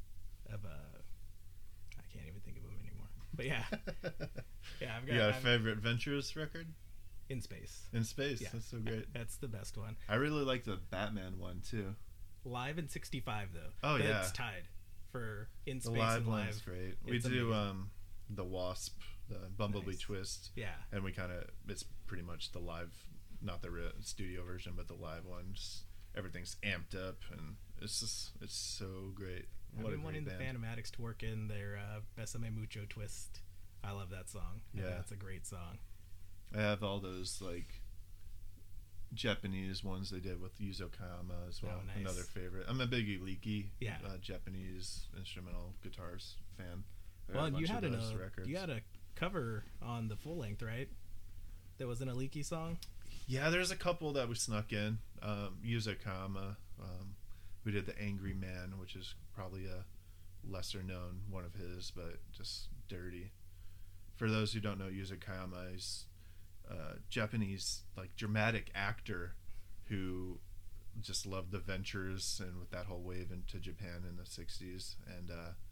can't even think of them anymore. But yeah, I've got. You got a favorite Ventures record? In Space. In Space. Yeah. That's so great. That's the best one. I really like the Batman one too. Live in '65 though. Oh yeah. It's tied for In Space The live and one's live. great. We It's do amazing. the Wasp, the Bumblebee Nice. Twist. Yeah. And we kind of, it's pretty much the live, not the studio version, but the live one. Just everything's amped up, and it's so great. I've What a been wanting the great band. Phantomatics to work in their Besame Mucho twist. I love that song. Yeah. That's a great song. I have all those like Japanese ones they did with Yuzo Kayama as well. Oh, nice. Another favorite. I'm a big Leaky Yeah. Japanese instrumental guitars fan. I got Well, a bunch you had of those records. you had a cover on the full length, right? That was an Aliki song. Yeah, there's a couple that we snuck in. Yuzo Kayama, who did The Angry Man, which is probably a lesser known one of his, but just dirty. For those who don't know, Yuzo Kayama is a Japanese like dramatic actor who just loved the Ventures and with that whole wave into Japan in the 60s, and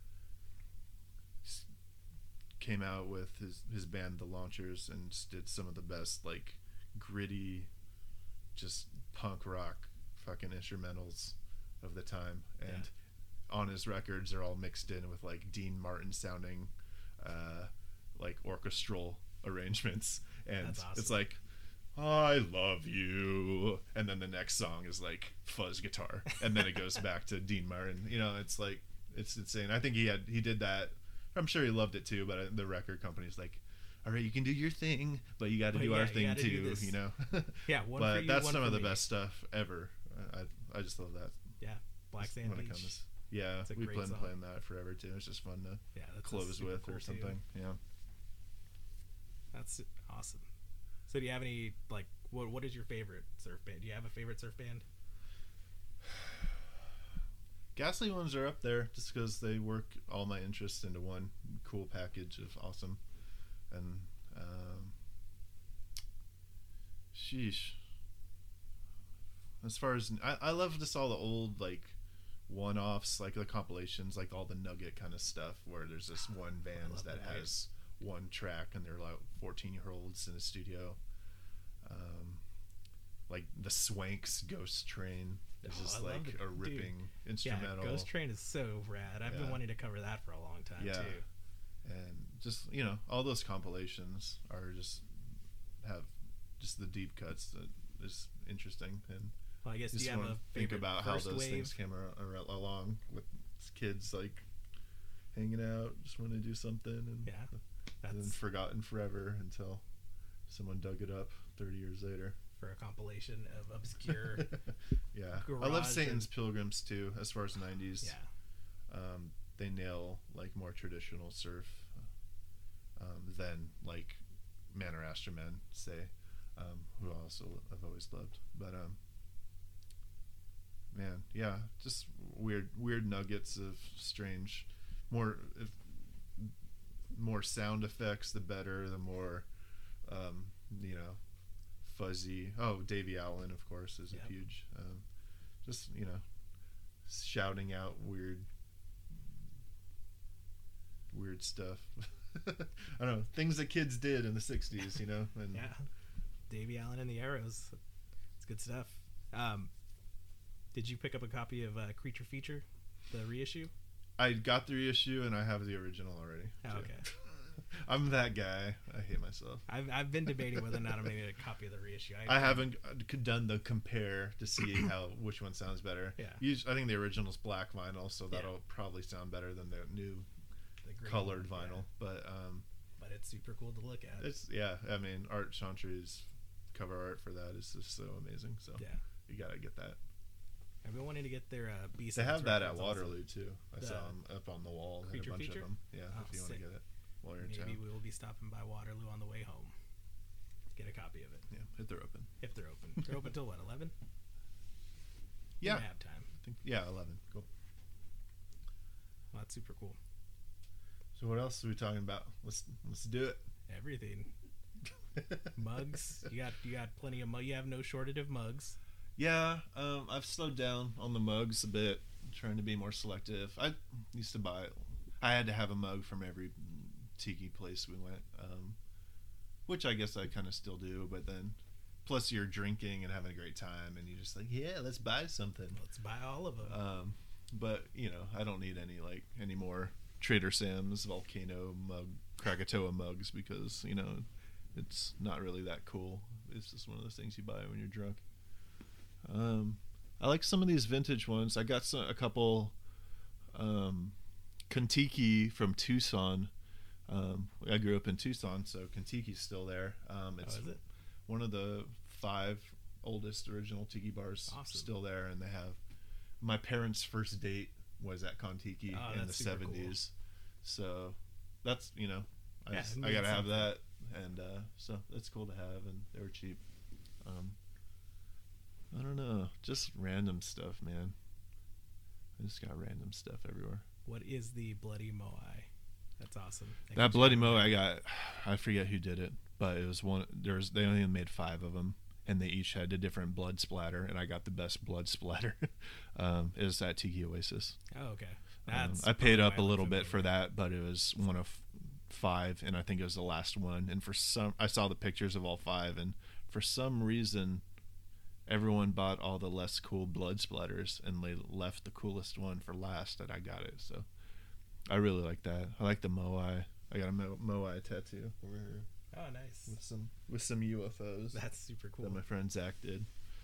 came out with his band The Launchers and just did some of the best like gritty just punk rock fucking instrumentals of the time. And on his records they're all mixed in with like Dean Martin sounding like orchestral arrangements, and That's awesome. it's like I love you, and then the next song is like fuzz guitar, and then it goes back to Dean Martin. You know, it's like, it's insane. I think he did that. I'm sure he loved it too, but the record company's like, all right, you can do your thing, but you got to do our thing too, you know. Yeah, one but for you, that's one some for of the me. best stuff ever. I just love that. Yeah, Black Sand when it Beach. comes, yeah, It's a we've great been song. playing that forever too. It's just fun to Yeah, that's a close super with cool or something. tune. Yeah. That's awesome. So do you have any like what is your favorite surf band? Do you have a favorite surf band? Ghastly ones are up there just because they work all my interests into one cool package of awesome. And sheesh. As far as I love just all the old like one-offs, like the compilations, like all the Nugget kind of stuff where there's this one band love that Nugget. has one track and they're like 14-year-olds in a studio. Like the Swanks Ghost Train is Oh, just I love like it. a Dude. ripping instrumental. Yeah, Ghost Train is so rad. I've been Yeah. wanting to cover that for a long time Yeah. too. And just, you know, all those compilations are just have just the deep cuts that is interesting. And Well, I guess do just you have want a to think favorite about how first those wave? things came along with kids like hanging out, just want to do something, and, Yeah, and then that's forgotten forever until someone dug it up 30 years later. for a compilation of obscure. Yeah, I garage love Satan's and- Pilgrims too. As far as 90s, Yeah, they nail like more traditional surf than like Manor Astromen, say, who also I've always loved. But man, yeah, just weird nuggets of strange, more sound effects. The better, the more you know, fuzzy. Oh, Davey Allen, of course, is Yep. a huge. Just, you know, shouting out weird stuff. I don't know, things that kids did in the 60s, you know. And yeah. Davey Allen and the Arrows. It's good stuff. Did you pick up a copy of Creature Feature, the reissue? I got the reissue and I have the original already. Oh, too. okay. I'm that guy. I hate myself. I've been debating whether or not I'm going to get a copy of the reissue. I haven't done the compare to see which one sounds better. Yeah. I think the original's black vinyl, so that'll probably sound better than the new colored vinyl. Yeah. But it's super cool to look at. I mean, Art Chantry's cover art for that is just so amazing. So yeah, you gotta get that. I've been wanting to get their B-sides. They have that at Waterloo too. I saw them up on the wall. Creature a bunch feature? of them. Yeah, Oh, if you want to sick. get it while you're in Maybe town. we will be stopping by Waterloo on the way home. Get a copy of it. Yeah, if they're open. If they're open. They're open till what, 11? Yeah. You might have time. I think 11. Cool. Well, that's super cool. So what else are we talking about? Let's do it. Everything. Mugs. You got plenty of mugs. You have no shortage of mugs. Yeah, I've slowed down on the mugs a bit, trying to be more selective. I used to I had to have a mug from every tiki place we went, which I guess I kind of still do, but then plus you're drinking and having a great time and you're just like, yeah, let's buy something. Let's buy all of them. But I don't need any more Trader Sam's Volcano mug, Krakatoa mugs, because it's not really that cool. It's just one of those things you buy when you're drunk. I like some of these vintage ones. I got a couple Kentucky from Tucson. I grew up in Tucson, so Kentucky's still there. It's is it? one of the 5 oldest original tiki bars. Awesome. Still there, and they have my parents' first date was at Kontiki in the 70s. Cool. So that's I gotta have that, and so that's cool to have, and they were cheap. I don't know, just random stuff, man. I just got random stuff everywhere. What is the Bloody Moai? That's awesome. That Bloody Moai I forget who did it, but it was one. They only made 5 of them, and they each had a different blood splatter, and I got the best blood splatter. It was at Tiki Oasis. Oh, okay. I paid up a little bit for that, but it was one of 5, and I think it was the last one. And I saw the pictures of all 5, and for some reason, everyone bought all the less cool blood splatters, and they left the coolest one for last, and I got it. So I really like that. I like the Moai. I got a Moai tattoo over here. Oh, nice. With some UFOs. That's super cool. That my friend Zach did.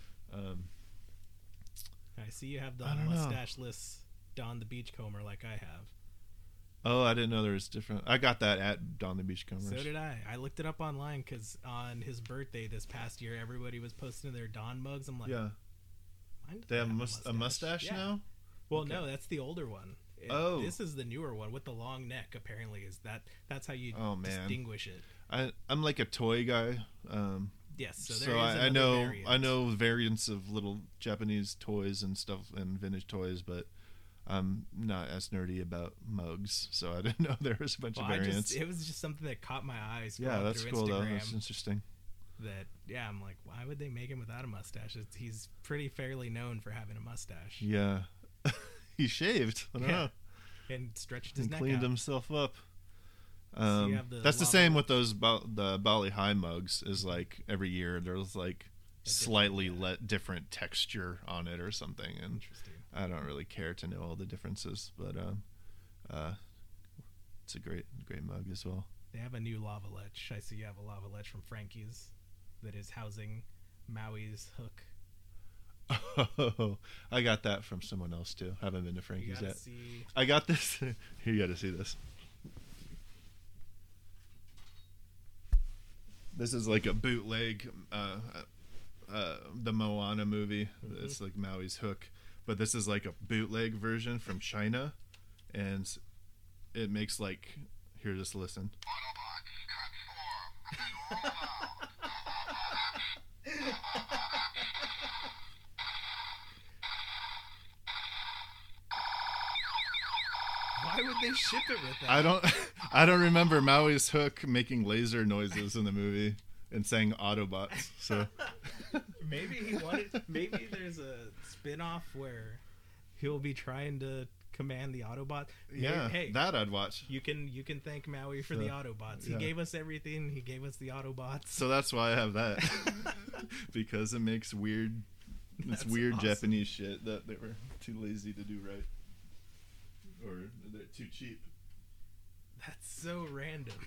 I see you have the mustache-less Don the Beachcomber like I have. Oh, I didn't know there was different. I got that at Don the Beachcombers. So did I. I looked it up online because on his birthday this past year, everybody was posting their Don mugs. I'm like, yeah. They have a mustache now? Well, Okay. no, that's the older one. This is the newer one with the long neck. Apparently, that's how you distinguish it. I'm like a toy guy. Yes, so I know variants of little Japanese toys and stuff and vintage toys, but I'm not as nerdy about mugs, so I didn't know there was a bunch of variants. It was just something that caught my eyes. Yeah, that's cool Instagram, though. That's interesting. I'm like, why would they make him without a mustache? He's pretty fairly known for having a mustache. Yeah, he shaved. I don't know. And stretched his neck cleaned out. himself up. So you have that's the same with those the Bali High mugs. Is like every year there's like slightly different texture on it or something, and interesting. I don't really care to know all the differences, but it's a great mug as well. They have a new lava ledge. I see you have a lava ledge from Frankie's that is housing Maui's hook. Oh, I got that from someone else too. Haven't been to Frankie's yet. See... I got this. Here, you got to see this. This is like a bootleg, the Moana movie. Mm-hmm. It's like Maui's hook, but this is like a bootleg version from China, and it makes like. Here, just listen. Why would they ship it with that? I don't remember Maui's hook making laser noises in the movie and saying Autobots. So maybe there's a spin-off where he'll be trying to command the Autobots. Yeah, hey, that I'd watch. You can thank Maui for the Autobots. He gave us everything. He gave us the Autobots. So that's why I have that. Because it makes weird awesome. Japanese shit that they were too lazy to do right. Or they're too cheap. That's so random.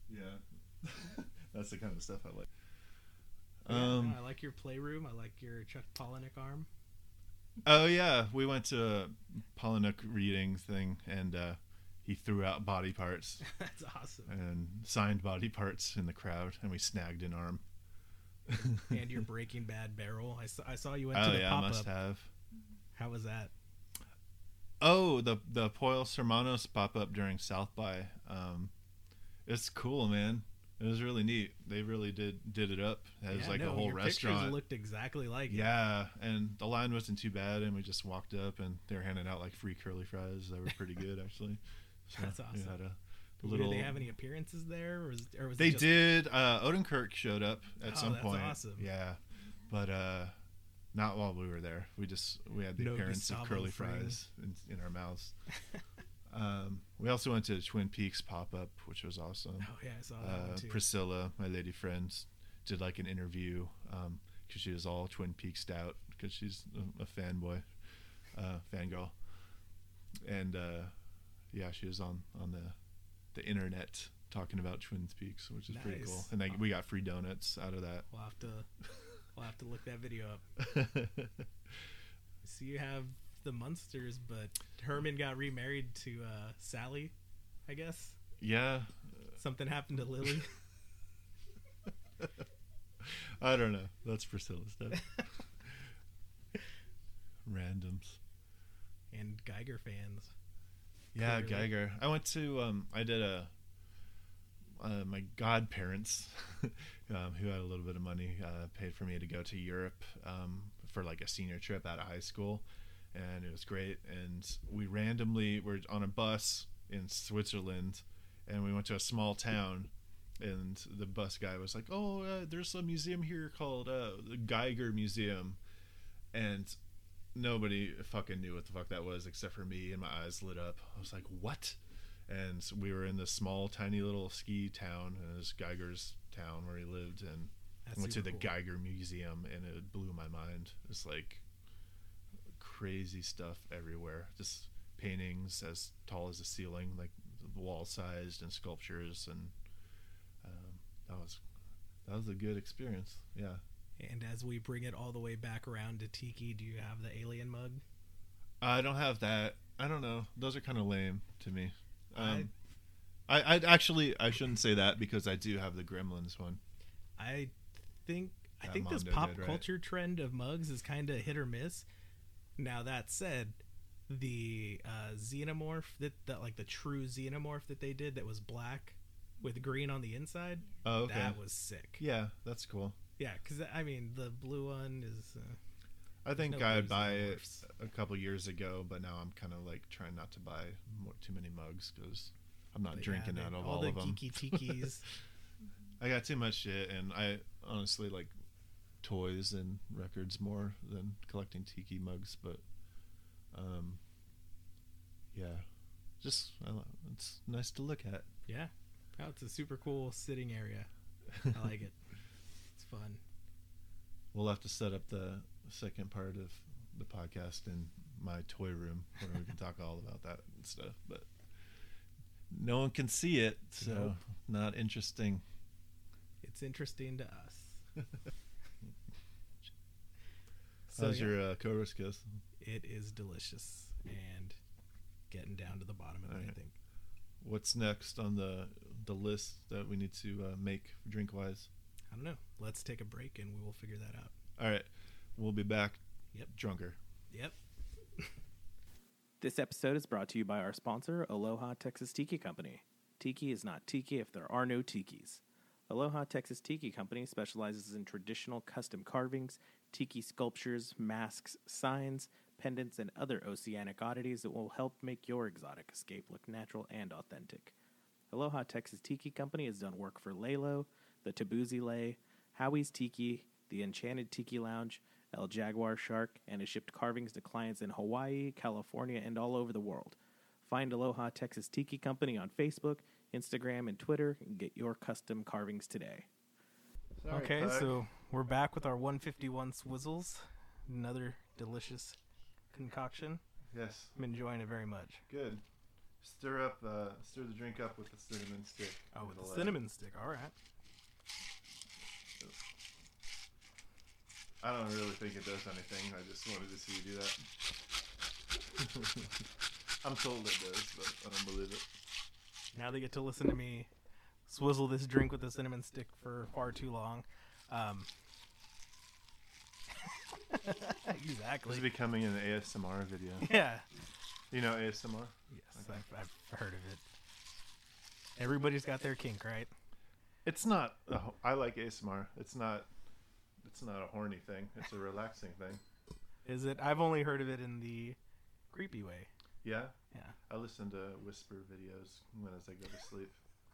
Yeah. That's the kind of stuff I like. I like your playroom. I like your Chuck Palahniuk arm. Oh yeah, we went to a Palahniuk reading thing, and he threw out body parts. That's awesome. And signed body parts in the crowd, and we snagged an arm. And your Breaking Bad barrel. I saw you went to the yeah, pop-up. must have. How was that? Oh, the Poyos Hermanos pop-up during South by. It's cool, man. It was really neat. They really did it up. It was like a whole your restaurant. Pictures looked exactly like it. Yeah, and the line wasn't too bad, and we just walked up, and they were handing out like free curly fries. They were pretty good, actually. So That's awesome. We had a little. Did they have any appearances there, or was They it just... did. Odenkirk showed up at some point. That's awesome. Yeah, but not while we were there. We had the No appearance of Gustavo curly Fring. fries in our mouths. We also went to Twin Peaks pop-up, which was awesome. Oh yeah, I saw that one too. Priscilla, my lady friend, did like an interview because she was all Twin Peaks out because she's a fanboy, fangirl, and yeah, she was on the internet talking about Twin Peaks, which is pretty Nice. cool. And we got free donuts out of that. We'll have to look that video up. So you have the Munsters, but Herman got remarried to Sally, I guess. Yeah. Something happened to Lily. I don't know. That's Priscilla stuff. Randoms. And Geiger fans. Yeah, Clearly. Geiger. I went to I did my godparents who had a little bit of money paid for me to go to Europe for like a senior trip out of high school, and it was great. And we randomly were on a bus in Switzerland, and we went to a small town, and the bus guy was like, there's a museum here called the Geiger Museum, and nobody fucking knew what the fuck that was except for me, and my eyes lit up. I was like, what? And we were in this small tiny little ski town, and it was Geiger's town where he lived, and That's went to the super cool. Geiger Museum, and it blew my mind. It's like crazy stuff everywhere, just paintings as tall as the ceiling, like wall sized, and sculptures, and that was a good experience. Yeah. And as we bring it all the way back around to Tiki, do you have the alien mug? I don't have that. I don't know. Those are kind of lame to me. I I shouldn't say that because I do have the Gremlins one. I think That this Mondo pop did, right? culture trend of mugs is kind of hit or miss. Now that said, the xenomorph that like the true xenomorph that they did that was black with green on the inside, Oh, okay. that was sick. Yeah, that's cool. Yeah, because I mean the blue one is. I think no I'd blue buy it xenomorphs. a couple years ago, but now I'm kind of like trying not to buy too many mugs because I'm not drinking out of all the of them. geeky tikis. I got too much shit, and I honestly like toys and records more than collecting tiki mugs. But yeah, just it's nice to look at. Yeah, oh, it's a super cool sitting area. I like it. It's fun. We'll have to set up the second part of the podcast in my toy room where we can talk all about that and stuff. But no one can see it, so Nope. not interesting. It's interesting to us. How's yeah, your Cobra's Kiss? it is delicious and getting down to the bottom of it. All I right. think. What's next on the list that we need to make drink wise? I don't know. Let's take a break and we will figure that out. All right, we'll be back. Yep. Drunker. Yep. This episode is brought to you by our sponsor, Aloha Texas Tiki Company. Tiki is not tiki if there are no tikis. Aloha Texas Tiki Company specializes in traditional custom carvings, tiki sculptures, masks, signs, pendants, and other oceanic oddities that will help make your exotic escape look natural and authentic. Aloha Texas Tiki Company has done work for Lalo, the Tabuzi Lei, Howie's Tiki, the Enchanted Tiki Lounge, El Jaguar Shark, and has shipped carvings to clients in Hawaii, California, and all over the world. Find Aloha Texas Tiki Company on Facebook, Instagram, and Twitter, and get your custom carvings today. Okay, so we're back with our 151 Swizzles. Another delicious concoction. Yes, I'm enjoying it very much. good. Stir the drink up with the cinnamon stick. Oh, with the cinnamon stick. All right. I don't really think it does anything. I just wanted to see you do that. I'm told it does, but I don't believe it. Now they get to listen to me swizzle this drink with the cinnamon stick for far too long. Exactly. This is becoming an ASMR video. Yeah. You know ASMR? Yes, okay. I've heard of it. Everybody's got their kink, right? It's not. I like ASMR. It's not a horny thing. It's a relaxing thing. Is it? I've only heard of it in the creepy way. Yeah? Yeah. I listen to whisper videos as I go to sleep.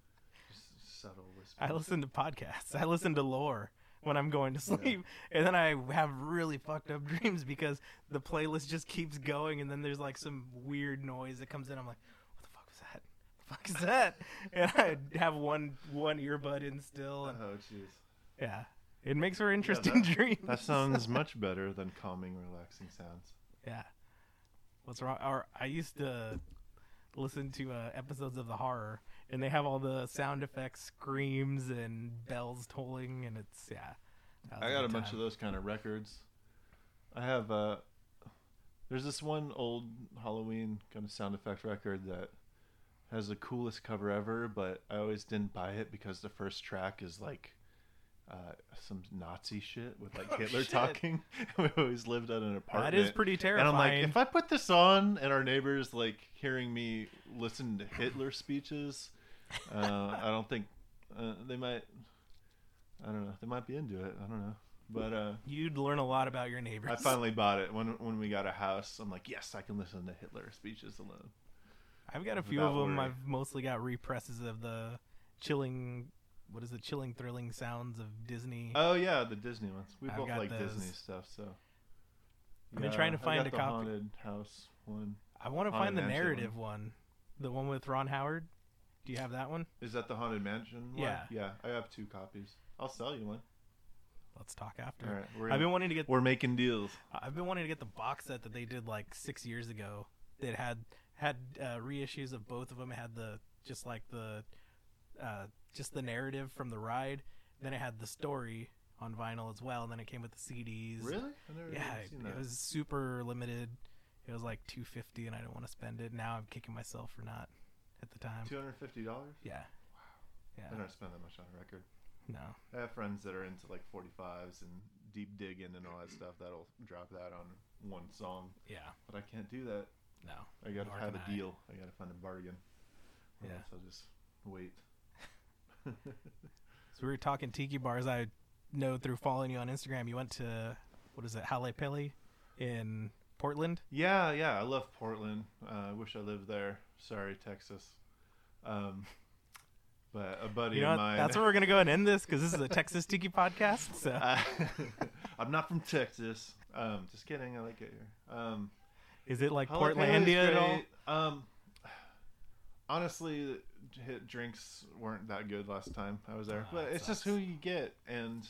Just subtle whispers. I listen to podcasts. I listen to lore when I'm going to sleep. And then I have really fucked up dreams because the playlist just keeps going and then there's like some weird noise that comes in. I'm like, what the fuck was that? What the fuck is that? And I have one earbud in still. And, Oh, jeez. yeah. It makes for interesting dreams. That sounds much better than calming, relaxing sounds. Yeah. What's wrong? Or I used to listen to episodes of The Horror, and they have all the sound effects, screams, and bells tolling, and it's, yeah. I got a bunch of those kind of records. I have, there's this one old Halloween kind of sound effect record that has the coolest cover ever, but I always didn't buy it because the first track is like, some Nazi shit with like Hitler talking. We always lived at an apartment. That is pretty terrifying. And I'm like, if I put this on and our neighbors like hearing me listen to Hitler speeches, I don't think they might. I don't know. They might be into it. I don't know. But you'd learn a lot about your neighbors. I finally bought it when we got a house. I'm like, yes, I can listen to Hitler speeches alone. I've got a few of them. I've mostly got represses of the chilling. What is it? Chilling, thrilling sounds of Disney. Oh yeah, the Disney ones. We I've both got like those. Disney stuff, so. I've been trying to find a the copy. Haunted House one. I want to find the Haunted Mansion narrative one, the one with Ron Howard. Do you have that one? Is that the Haunted Mansion one? Yeah. Yeah, I have 2 copies. I'll sell you one. Let's talk after. All right, I've been wanting to get. We're making deals. I've been wanting to get the box set that they did like 6 years ago. It had reissues of both of them. It had just the narrative from the ride. Then it had the story on vinyl as well, and then it came with the CDs. Really? I never seen that. It was super limited. It was like $250, and I didn't want to spend it. Now I'm kicking myself for not at the time. $250? Yeah. Wow. Yeah. I don't spend that much on a record. No. I have friends that are into like 45s and deep digging and all that stuff. That'll drop that on one song. Yeah. But I can't do that. No. I gotta Nor have can a deal. I gotta find a bargain. Or Yeah. else I'll just wait. So we were talking tiki bars. I know through following you on Instagram, you went to, what is it, Halle Pele in Portland? Yeah, I love Portland. I wish I lived there. Sorry, Texas. But a buddy of mine. That's where we're going to go and end this because this is a Texas Tiki podcast. So. I'm not from Texas. Just kidding. I like it here. Is it like Halle Pele's Portlandia at all? great. Honestly, drinks weren't that good last time I was there. But it's just who you get, and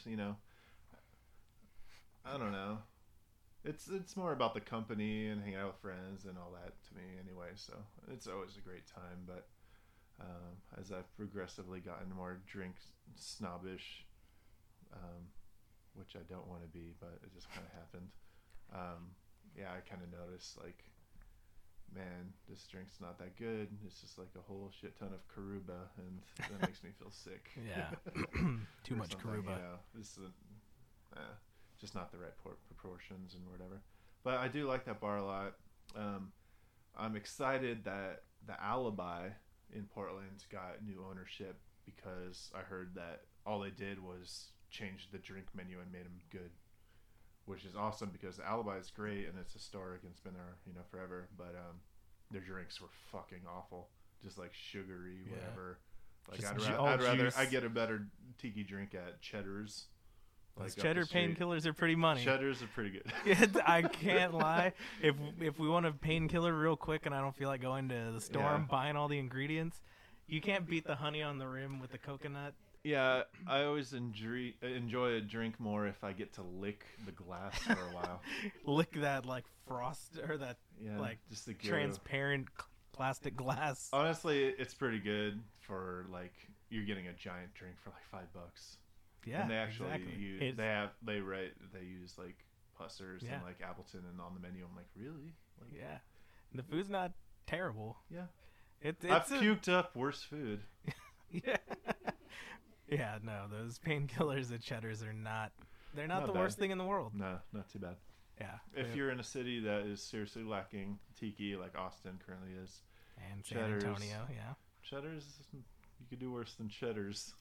I don't know. It's more about the company and hanging out with friends and all that to me anyway. So it's always a great time. But as I've progressively gotten more drink snobbish, which I don't want to be, but it just kind of happened. I kind of noticed like, man, this drink's not that good. It's just like a whole shit ton of Karuba, and that makes me feel sick. Yeah. Too much Karuba. This is just not the right proportions and whatever. But I do like that bar a lot. I'm excited that the Alibi in Portland got new ownership because I heard that all they did was change the drink menu and made them good, which is awesome because the Alibi is great and it's historic and it's been there, forever. But their drinks were fucking awful, just like sugary, whatever. Like I'd rather I get a better tiki drink at Cheddar's. Those cheddar painkillers are pretty money. Cheddars are pretty good. I can't lie. If we want a painkiller real quick and I don't feel like going to the store and buying all the ingredients, you can't beat the honey on the rim with the coconut. Yeah, I always enjoy a drink more if I get to lick the glass for a while. Lick that like frost or that like just the transparent plastic glass. Honestly, it's pretty good for like you're getting a giant drink for like $5. Yeah, and they actually exactly. use they use like Pussers and like Appleton and on the menu. I'm like, really? Like, yeah, and the food's not terrible. yeah. It's I've puked up worse food. Yeah. Yeah, no, those painkillers at Cheddar's are not. They're not the bad. worst thing in the world. No, not too bad. Yeah. If you're in a city that is seriously lacking tiki, like Austin currently is, And San Cheddar's. Antonio, yeah. Cheddar's, you could do worse than Cheddar's.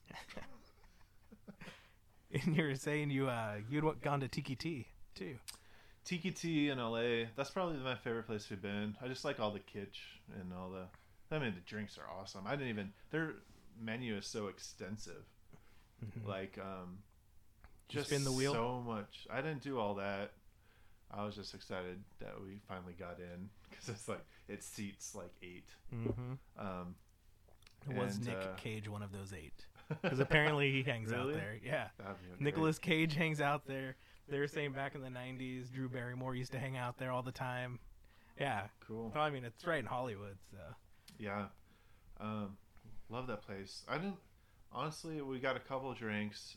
And you were saying you'd gone to Tiki Tea too. Tiki Tea in LA, that's probably my favorite place we've been. I just like all the kitsch and all the. I mean, the drinks are awesome. Their menu is so extensive. Like, just spin the wheel? so much. I didn't do all that. I was just excited that we finally got in because it's like it seats like 8. Mm-hmm. Was And, Nick Cage one of those 8? Because apparently he hangs out Really? there. Yeah. That'd be great. Nicolas Cage hangs out there. They were saying back in the 90s, Drew Barrymore used to hang out there all the time. Yeah. Cool. Well, I mean, it's right in Hollywood, so. Yeah. Love that place. Honestly, we got a couple of drinks.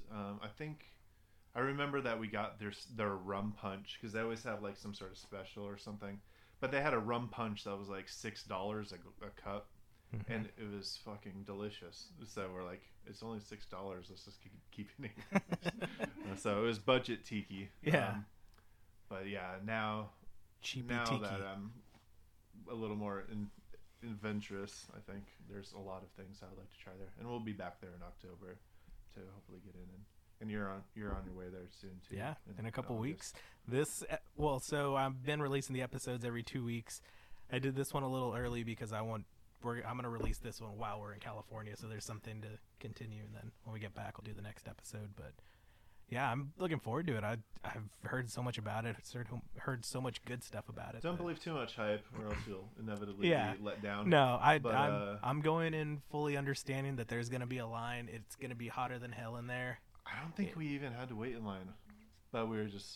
I remember that we got their rum punch because they always have like some sort of special or something. But they had a rum punch that was like $6 a cup. And it was fucking delicious. So we're like, it's only $6. Let's just keep eating. So it was budget tiki. Yeah. But yeah, now Cheapy now tiki. that I'm a little more adventurous, I think there's a lot of things I would like to try there, and we'll be back there in October to hopefully get in. And you're on your way there soon too. Yeah, in a couple August. weeks. So I've been releasing the episodes every 2 weeks. I did this one a little early because I'm going to release this one while we're in California, so there's something to continue. And then when we get back, I'll do the next episode. But yeah, I'm looking forward to it. I've heard so much about it. Heard so much good stuff about it. Don't believe too much hype, or else you'll inevitably be let down. No, I'm going in fully understanding that there's going to be a line. It's going to be hotter than hell in there. I don't think we even had to wait in line, but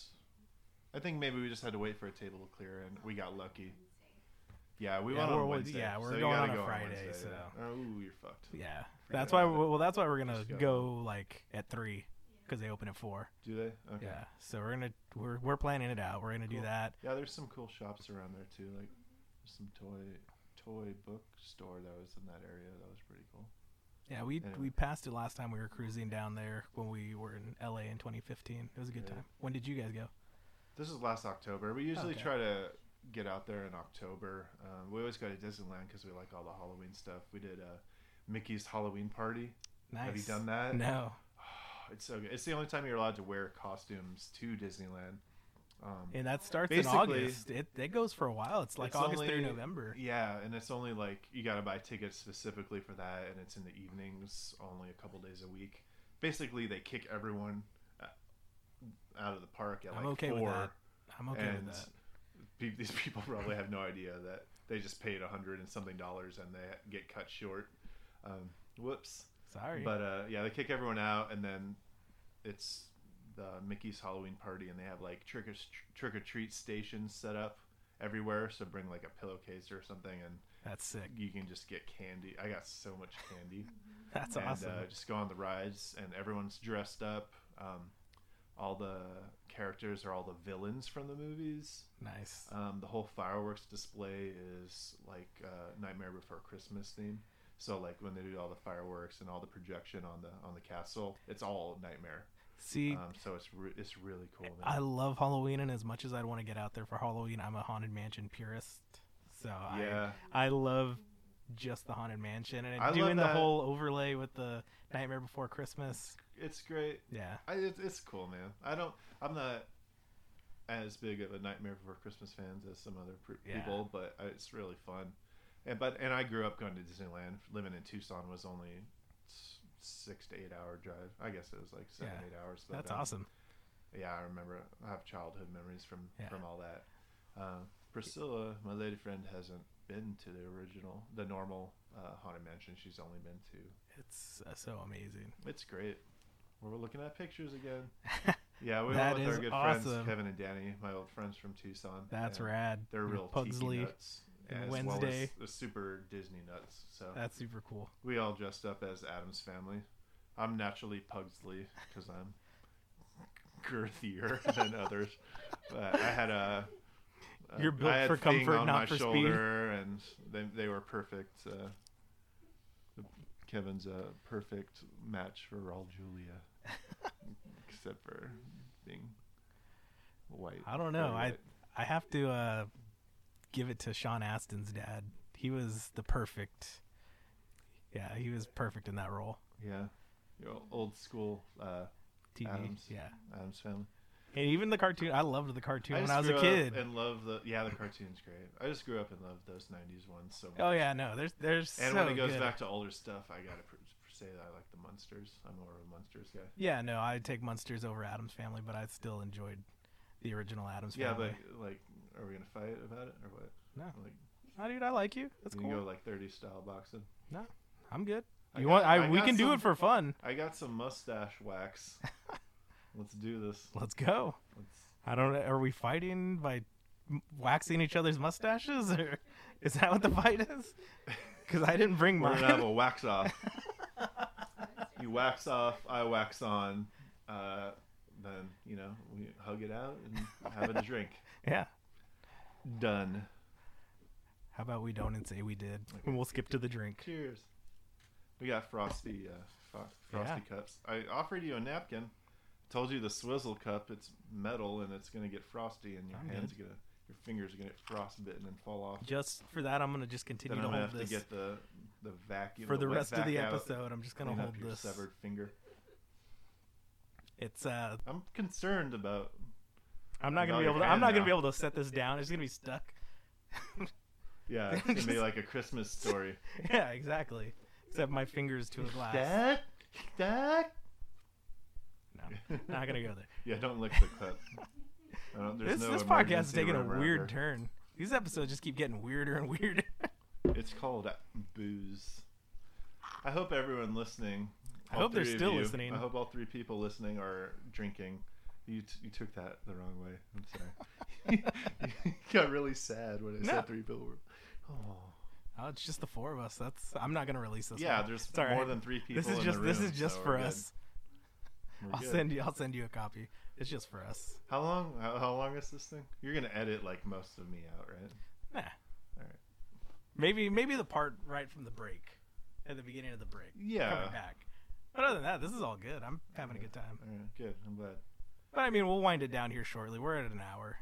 I think maybe we just had to wait for a table to clear, and we got lucky. Yeah, we went on Wednesday. Yeah, we're so going on go a Friday. Wednesday, So yeah. Oh, you're fucked. yeah, Forget that's why. about it. Well, that's why we're gonna Just go. go like at 3 because they open at 4. Do they? Okay. Yeah, so we're planning it out. We're gonna do Cool. that. Yeah, there's some cool shops around there too. Like there's some toy book store that was in that area. That was pretty cool. Yeah, we Anyway. passed it last time we were cruising down there when we were in LA in 2015. It was a good Yeah. time. When did you guys go? This is last October. We usually Okay. try to get out there in October. We always go to Disneyland because we like all the Halloween stuff. We did Mickey's Halloween party. Nice. Have you done that? No. It's so good. It's the only time you're allowed to wear costumes to Disneyland. And that starts in Basically, August. It goes for a while. It's like it's August only- through November. Yeah, and it's only like you got to buy tickets specifically for that, and it's in the evenings, only a couple days a week. Basically, they kick everyone out of the park at like I'm okay 4. with that. I'm okay and with that. These people probably have no idea that they just paid $100 and something and they get cut short. Whoops. Sorry. But yeah, they kick everyone out, and then it's the Mickey's Halloween party, and they have like trick or treat stations set up everywhere. So bring like a pillowcase or something, and That's sick. you can just get candy. I got so much candy. That's and, awesome. Just go on the rides, and everyone's dressed up. All the characters are all the villains from the movies. Nice. The whole fireworks display is like Nightmare Before Christmas theme. So like when they do all the fireworks and all the projection on the castle, it's all Nightmare. See, So it's really cool. Man. I love Halloween, and as much as I'd want to get out there for Halloween, I'm a Haunted Mansion purist. So Yeah. I love just the Haunted Mansion, and I love doing the that. whole overlay with the Nightmare Before Christmas. It's great. Yeah. It's cool, man. I'm not as big of a Nightmare Before Christmas fans as some other people, but it's really fun. And I grew up going to Disneyland. Living in Tucson was only 6 to 8 hour drive. I guess it was like 7-8 hours. But, That's awesome. Yeah, I remember. I have childhood memories from all that. Priscilla, my lady friend, hasn't been to the normal Haunted Mansion. She's only been to. It's so amazing. It's great. We're looking at pictures again. Yeah, we That went with our is good awesome. friends, Kevin and Danny, my old friends from Tucson. That's and rad. They're real Pugsley. tiki nuts. and as Wednesday. well as the super Disney nuts. So That's super cool. we all dressed up as Addams Family. I'm naturally Pugsley because I'm girthier than others. But I had You're built I had for Thing comfort, on not my for shoulder, and they were perfect. Kevin's a perfect match for Raul Julia, except for being white. I don't know. very white. I have to give it to Sean Astin's dad. He was the perfect. Yeah, he was perfect in that role. Yeah, your old school TV. Addams. Yeah. Addams Family. And even the cartoon. I loved the cartoon when I was a grew kid. up and loved the cartoon's great. I just grew up and loved those '90s ones so much. Oh yeah, no, there's And so when it goes good. back to older stuff, I gotta say that I like the Munsters. I'm more of a Munsters guy. Yeah, no, I'd take Munsters over Addams Family, but I still enjoyed the original Addams Yeah, Family. but like, are we gonna fight about it or what? No, Like, oh, dude, I like you. That's we cool. can go like 30 style boxing. No, I'm good. I You got- want? I We got can do some- it for fun. I got some mustache wax. Let's do this. Let's go. Let's, I don't. Are we fighting by waxing each other's mustaches, or is that what the fight is? Because I didn't bring we're mine. gonna have a wax off. You wax off, I wax on. Then we hug it out and have a drink. Yeah. Done. How about we don't and say we did, and we'll skip to the drink. Cheers. We got frosty Yeah. cups. I offered you a napkin. Told you the swizzle cup. It's metal and it's gonna get frosty, and your your fingers are gonna get frostbitten and fall off. Just for that, I'm gonna just continue Then I'm to gonna hold have this to get the vacuum for the wet rest of vac the out, episode. I'm just gonna clean up hold your this. severed finger. It's I'm concerned about. I'm not gonna Now be your able to. I'm hand not gonna now. be able to set this down. It's gonna be stuck. Yeah, it's gonna be like a Christmas story. Yeah, exactly. Except my fingers to a glass. Dad. No, not gonna go there. Yeah, don't lick the cup. There's This no podcast is emergency taking a room around weird here. turn. These episodes just keep getting weirder and weirder. It's called booze. I hope everyone lining. I hope they're three of still you, listening. I hope all three people listening are drinking. You took that the wrong way. I'm sorry. You got really sad when I No. said three people were. Oh. Oh, it's just the four of us. I'm not gonna release this. Yeah, one. there's It's all more right. than three people. This is in just the this room, is just so for we're us. good. We're I'll good. send you a copy. It's just for us. How long? How long is this thing? You're gonna edit like most of me out, right? Nah. All right. Maybe the part right from the break, at the beginning of the break. Yeah. Coming back. But other than that, this is all good. I'm having a good time. All right. Good. I'm glad. But I mean, we'll wind it down here shortly. We're at an hour.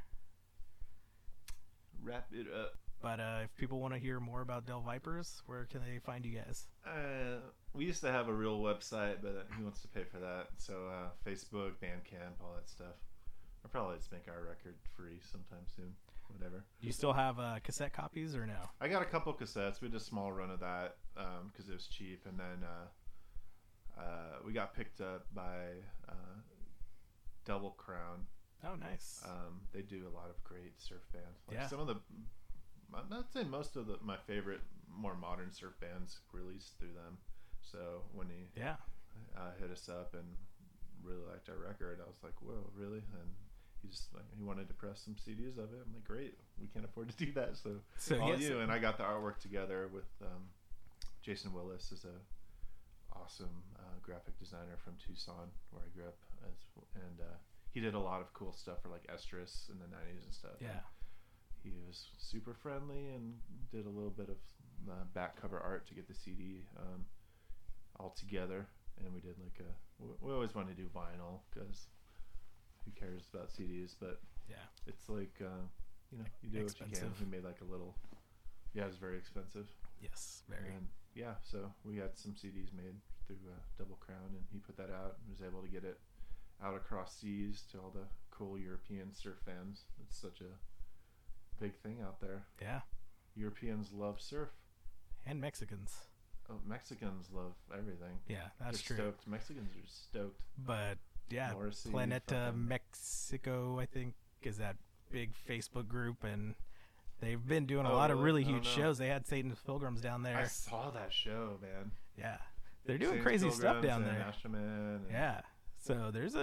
Wrap it up. But if people want to hear more about Del Vipers, where can they find you guys? We used to have a real website, but he wants to pay for that. So Facebook, Bandcamp, all that stuff. I'll probably just make our record free sometime soon. Whatever. Do you still have cassette copies or no? I got a couple cassettes. We did a small run of that because it was cheap, and then we got picked up by Double Crown. Oh, nice. They do a lot of great surf bands. Like Yeah. Some of the, I'm not saying most of my favorite, more modern surf bands released through them. So when he Yeah. hit us up and really liked our record, I was like, whoa, really? And he wanted to press some CDs of it. I'm like, great, we can't afford to do that, so all yes. you. And I got the artwork together with Jason Willis, is a awesome graphic designer from Tucson, where I grew up, and he did a lot of cool stuff for like Estrus in the 90s and stuff. Yeah. He was super friendly and did a little bit of back cover art to get the CD all together. And we did like we always wanted to do vinyl because who cares about CDs? But Yeah. it's like, you do what you can. Expensive. We made like a little, it's very expensive. Yes. Very. And yeah, so we had some CDs made through Double Crown, and he put that out and was able to get it out across seas to all the cool European surf fans. It's such a big thing out there. Yeah. Europeans love surf. And Mexicans. Oh, Mexicans love everything. Yeah, that's They're true. stoked. Mexicans are stoked. But yeah, Morrissey, Planeta fucking- Mexico, I think, is that big Facebook group, and they've been doing a Oh, lot of really? really I huge don't know. shows. They had Satan's Pilgrims down there. I saw that show, man. Yeah, they're doing Saints crazy stuff Pilgrims down and there. Astroman and Yeah, so there's a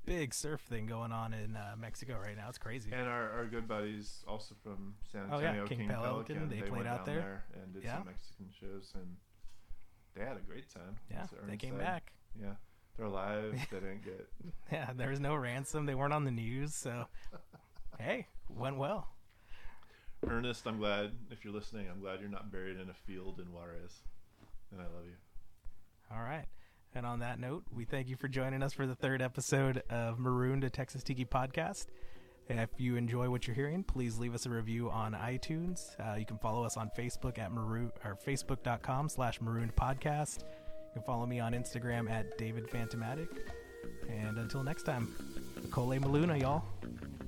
big surf thing going on in Mexico right now. It's crazy. And our good buddies also from San Oh, yeah, Antonio, King Pelican, they played went out down there. and did Yeah. some Mexican shows, and they had a great time. Yeah, as they Ernest came said. back. Yeah, they're alive. They didn't get. Yeah, there was no ransom. They weren't on the news, so hey, went well. Ernest, I'm glad, if you're listening, I'm glad you're not buried in a field in Juarez. And I love you. All right. And on that note, we thank you for joining us for the third episode of Marooned, a Texas Tiki podcast. And if you enjoy what you're hearing, please leave us a review on iTunes. You can follow us on Facebook at facebook.com/marooned podcast. You can follow me on Instagram at David Phantomatic. And until next time, Kole Maluna, y'all.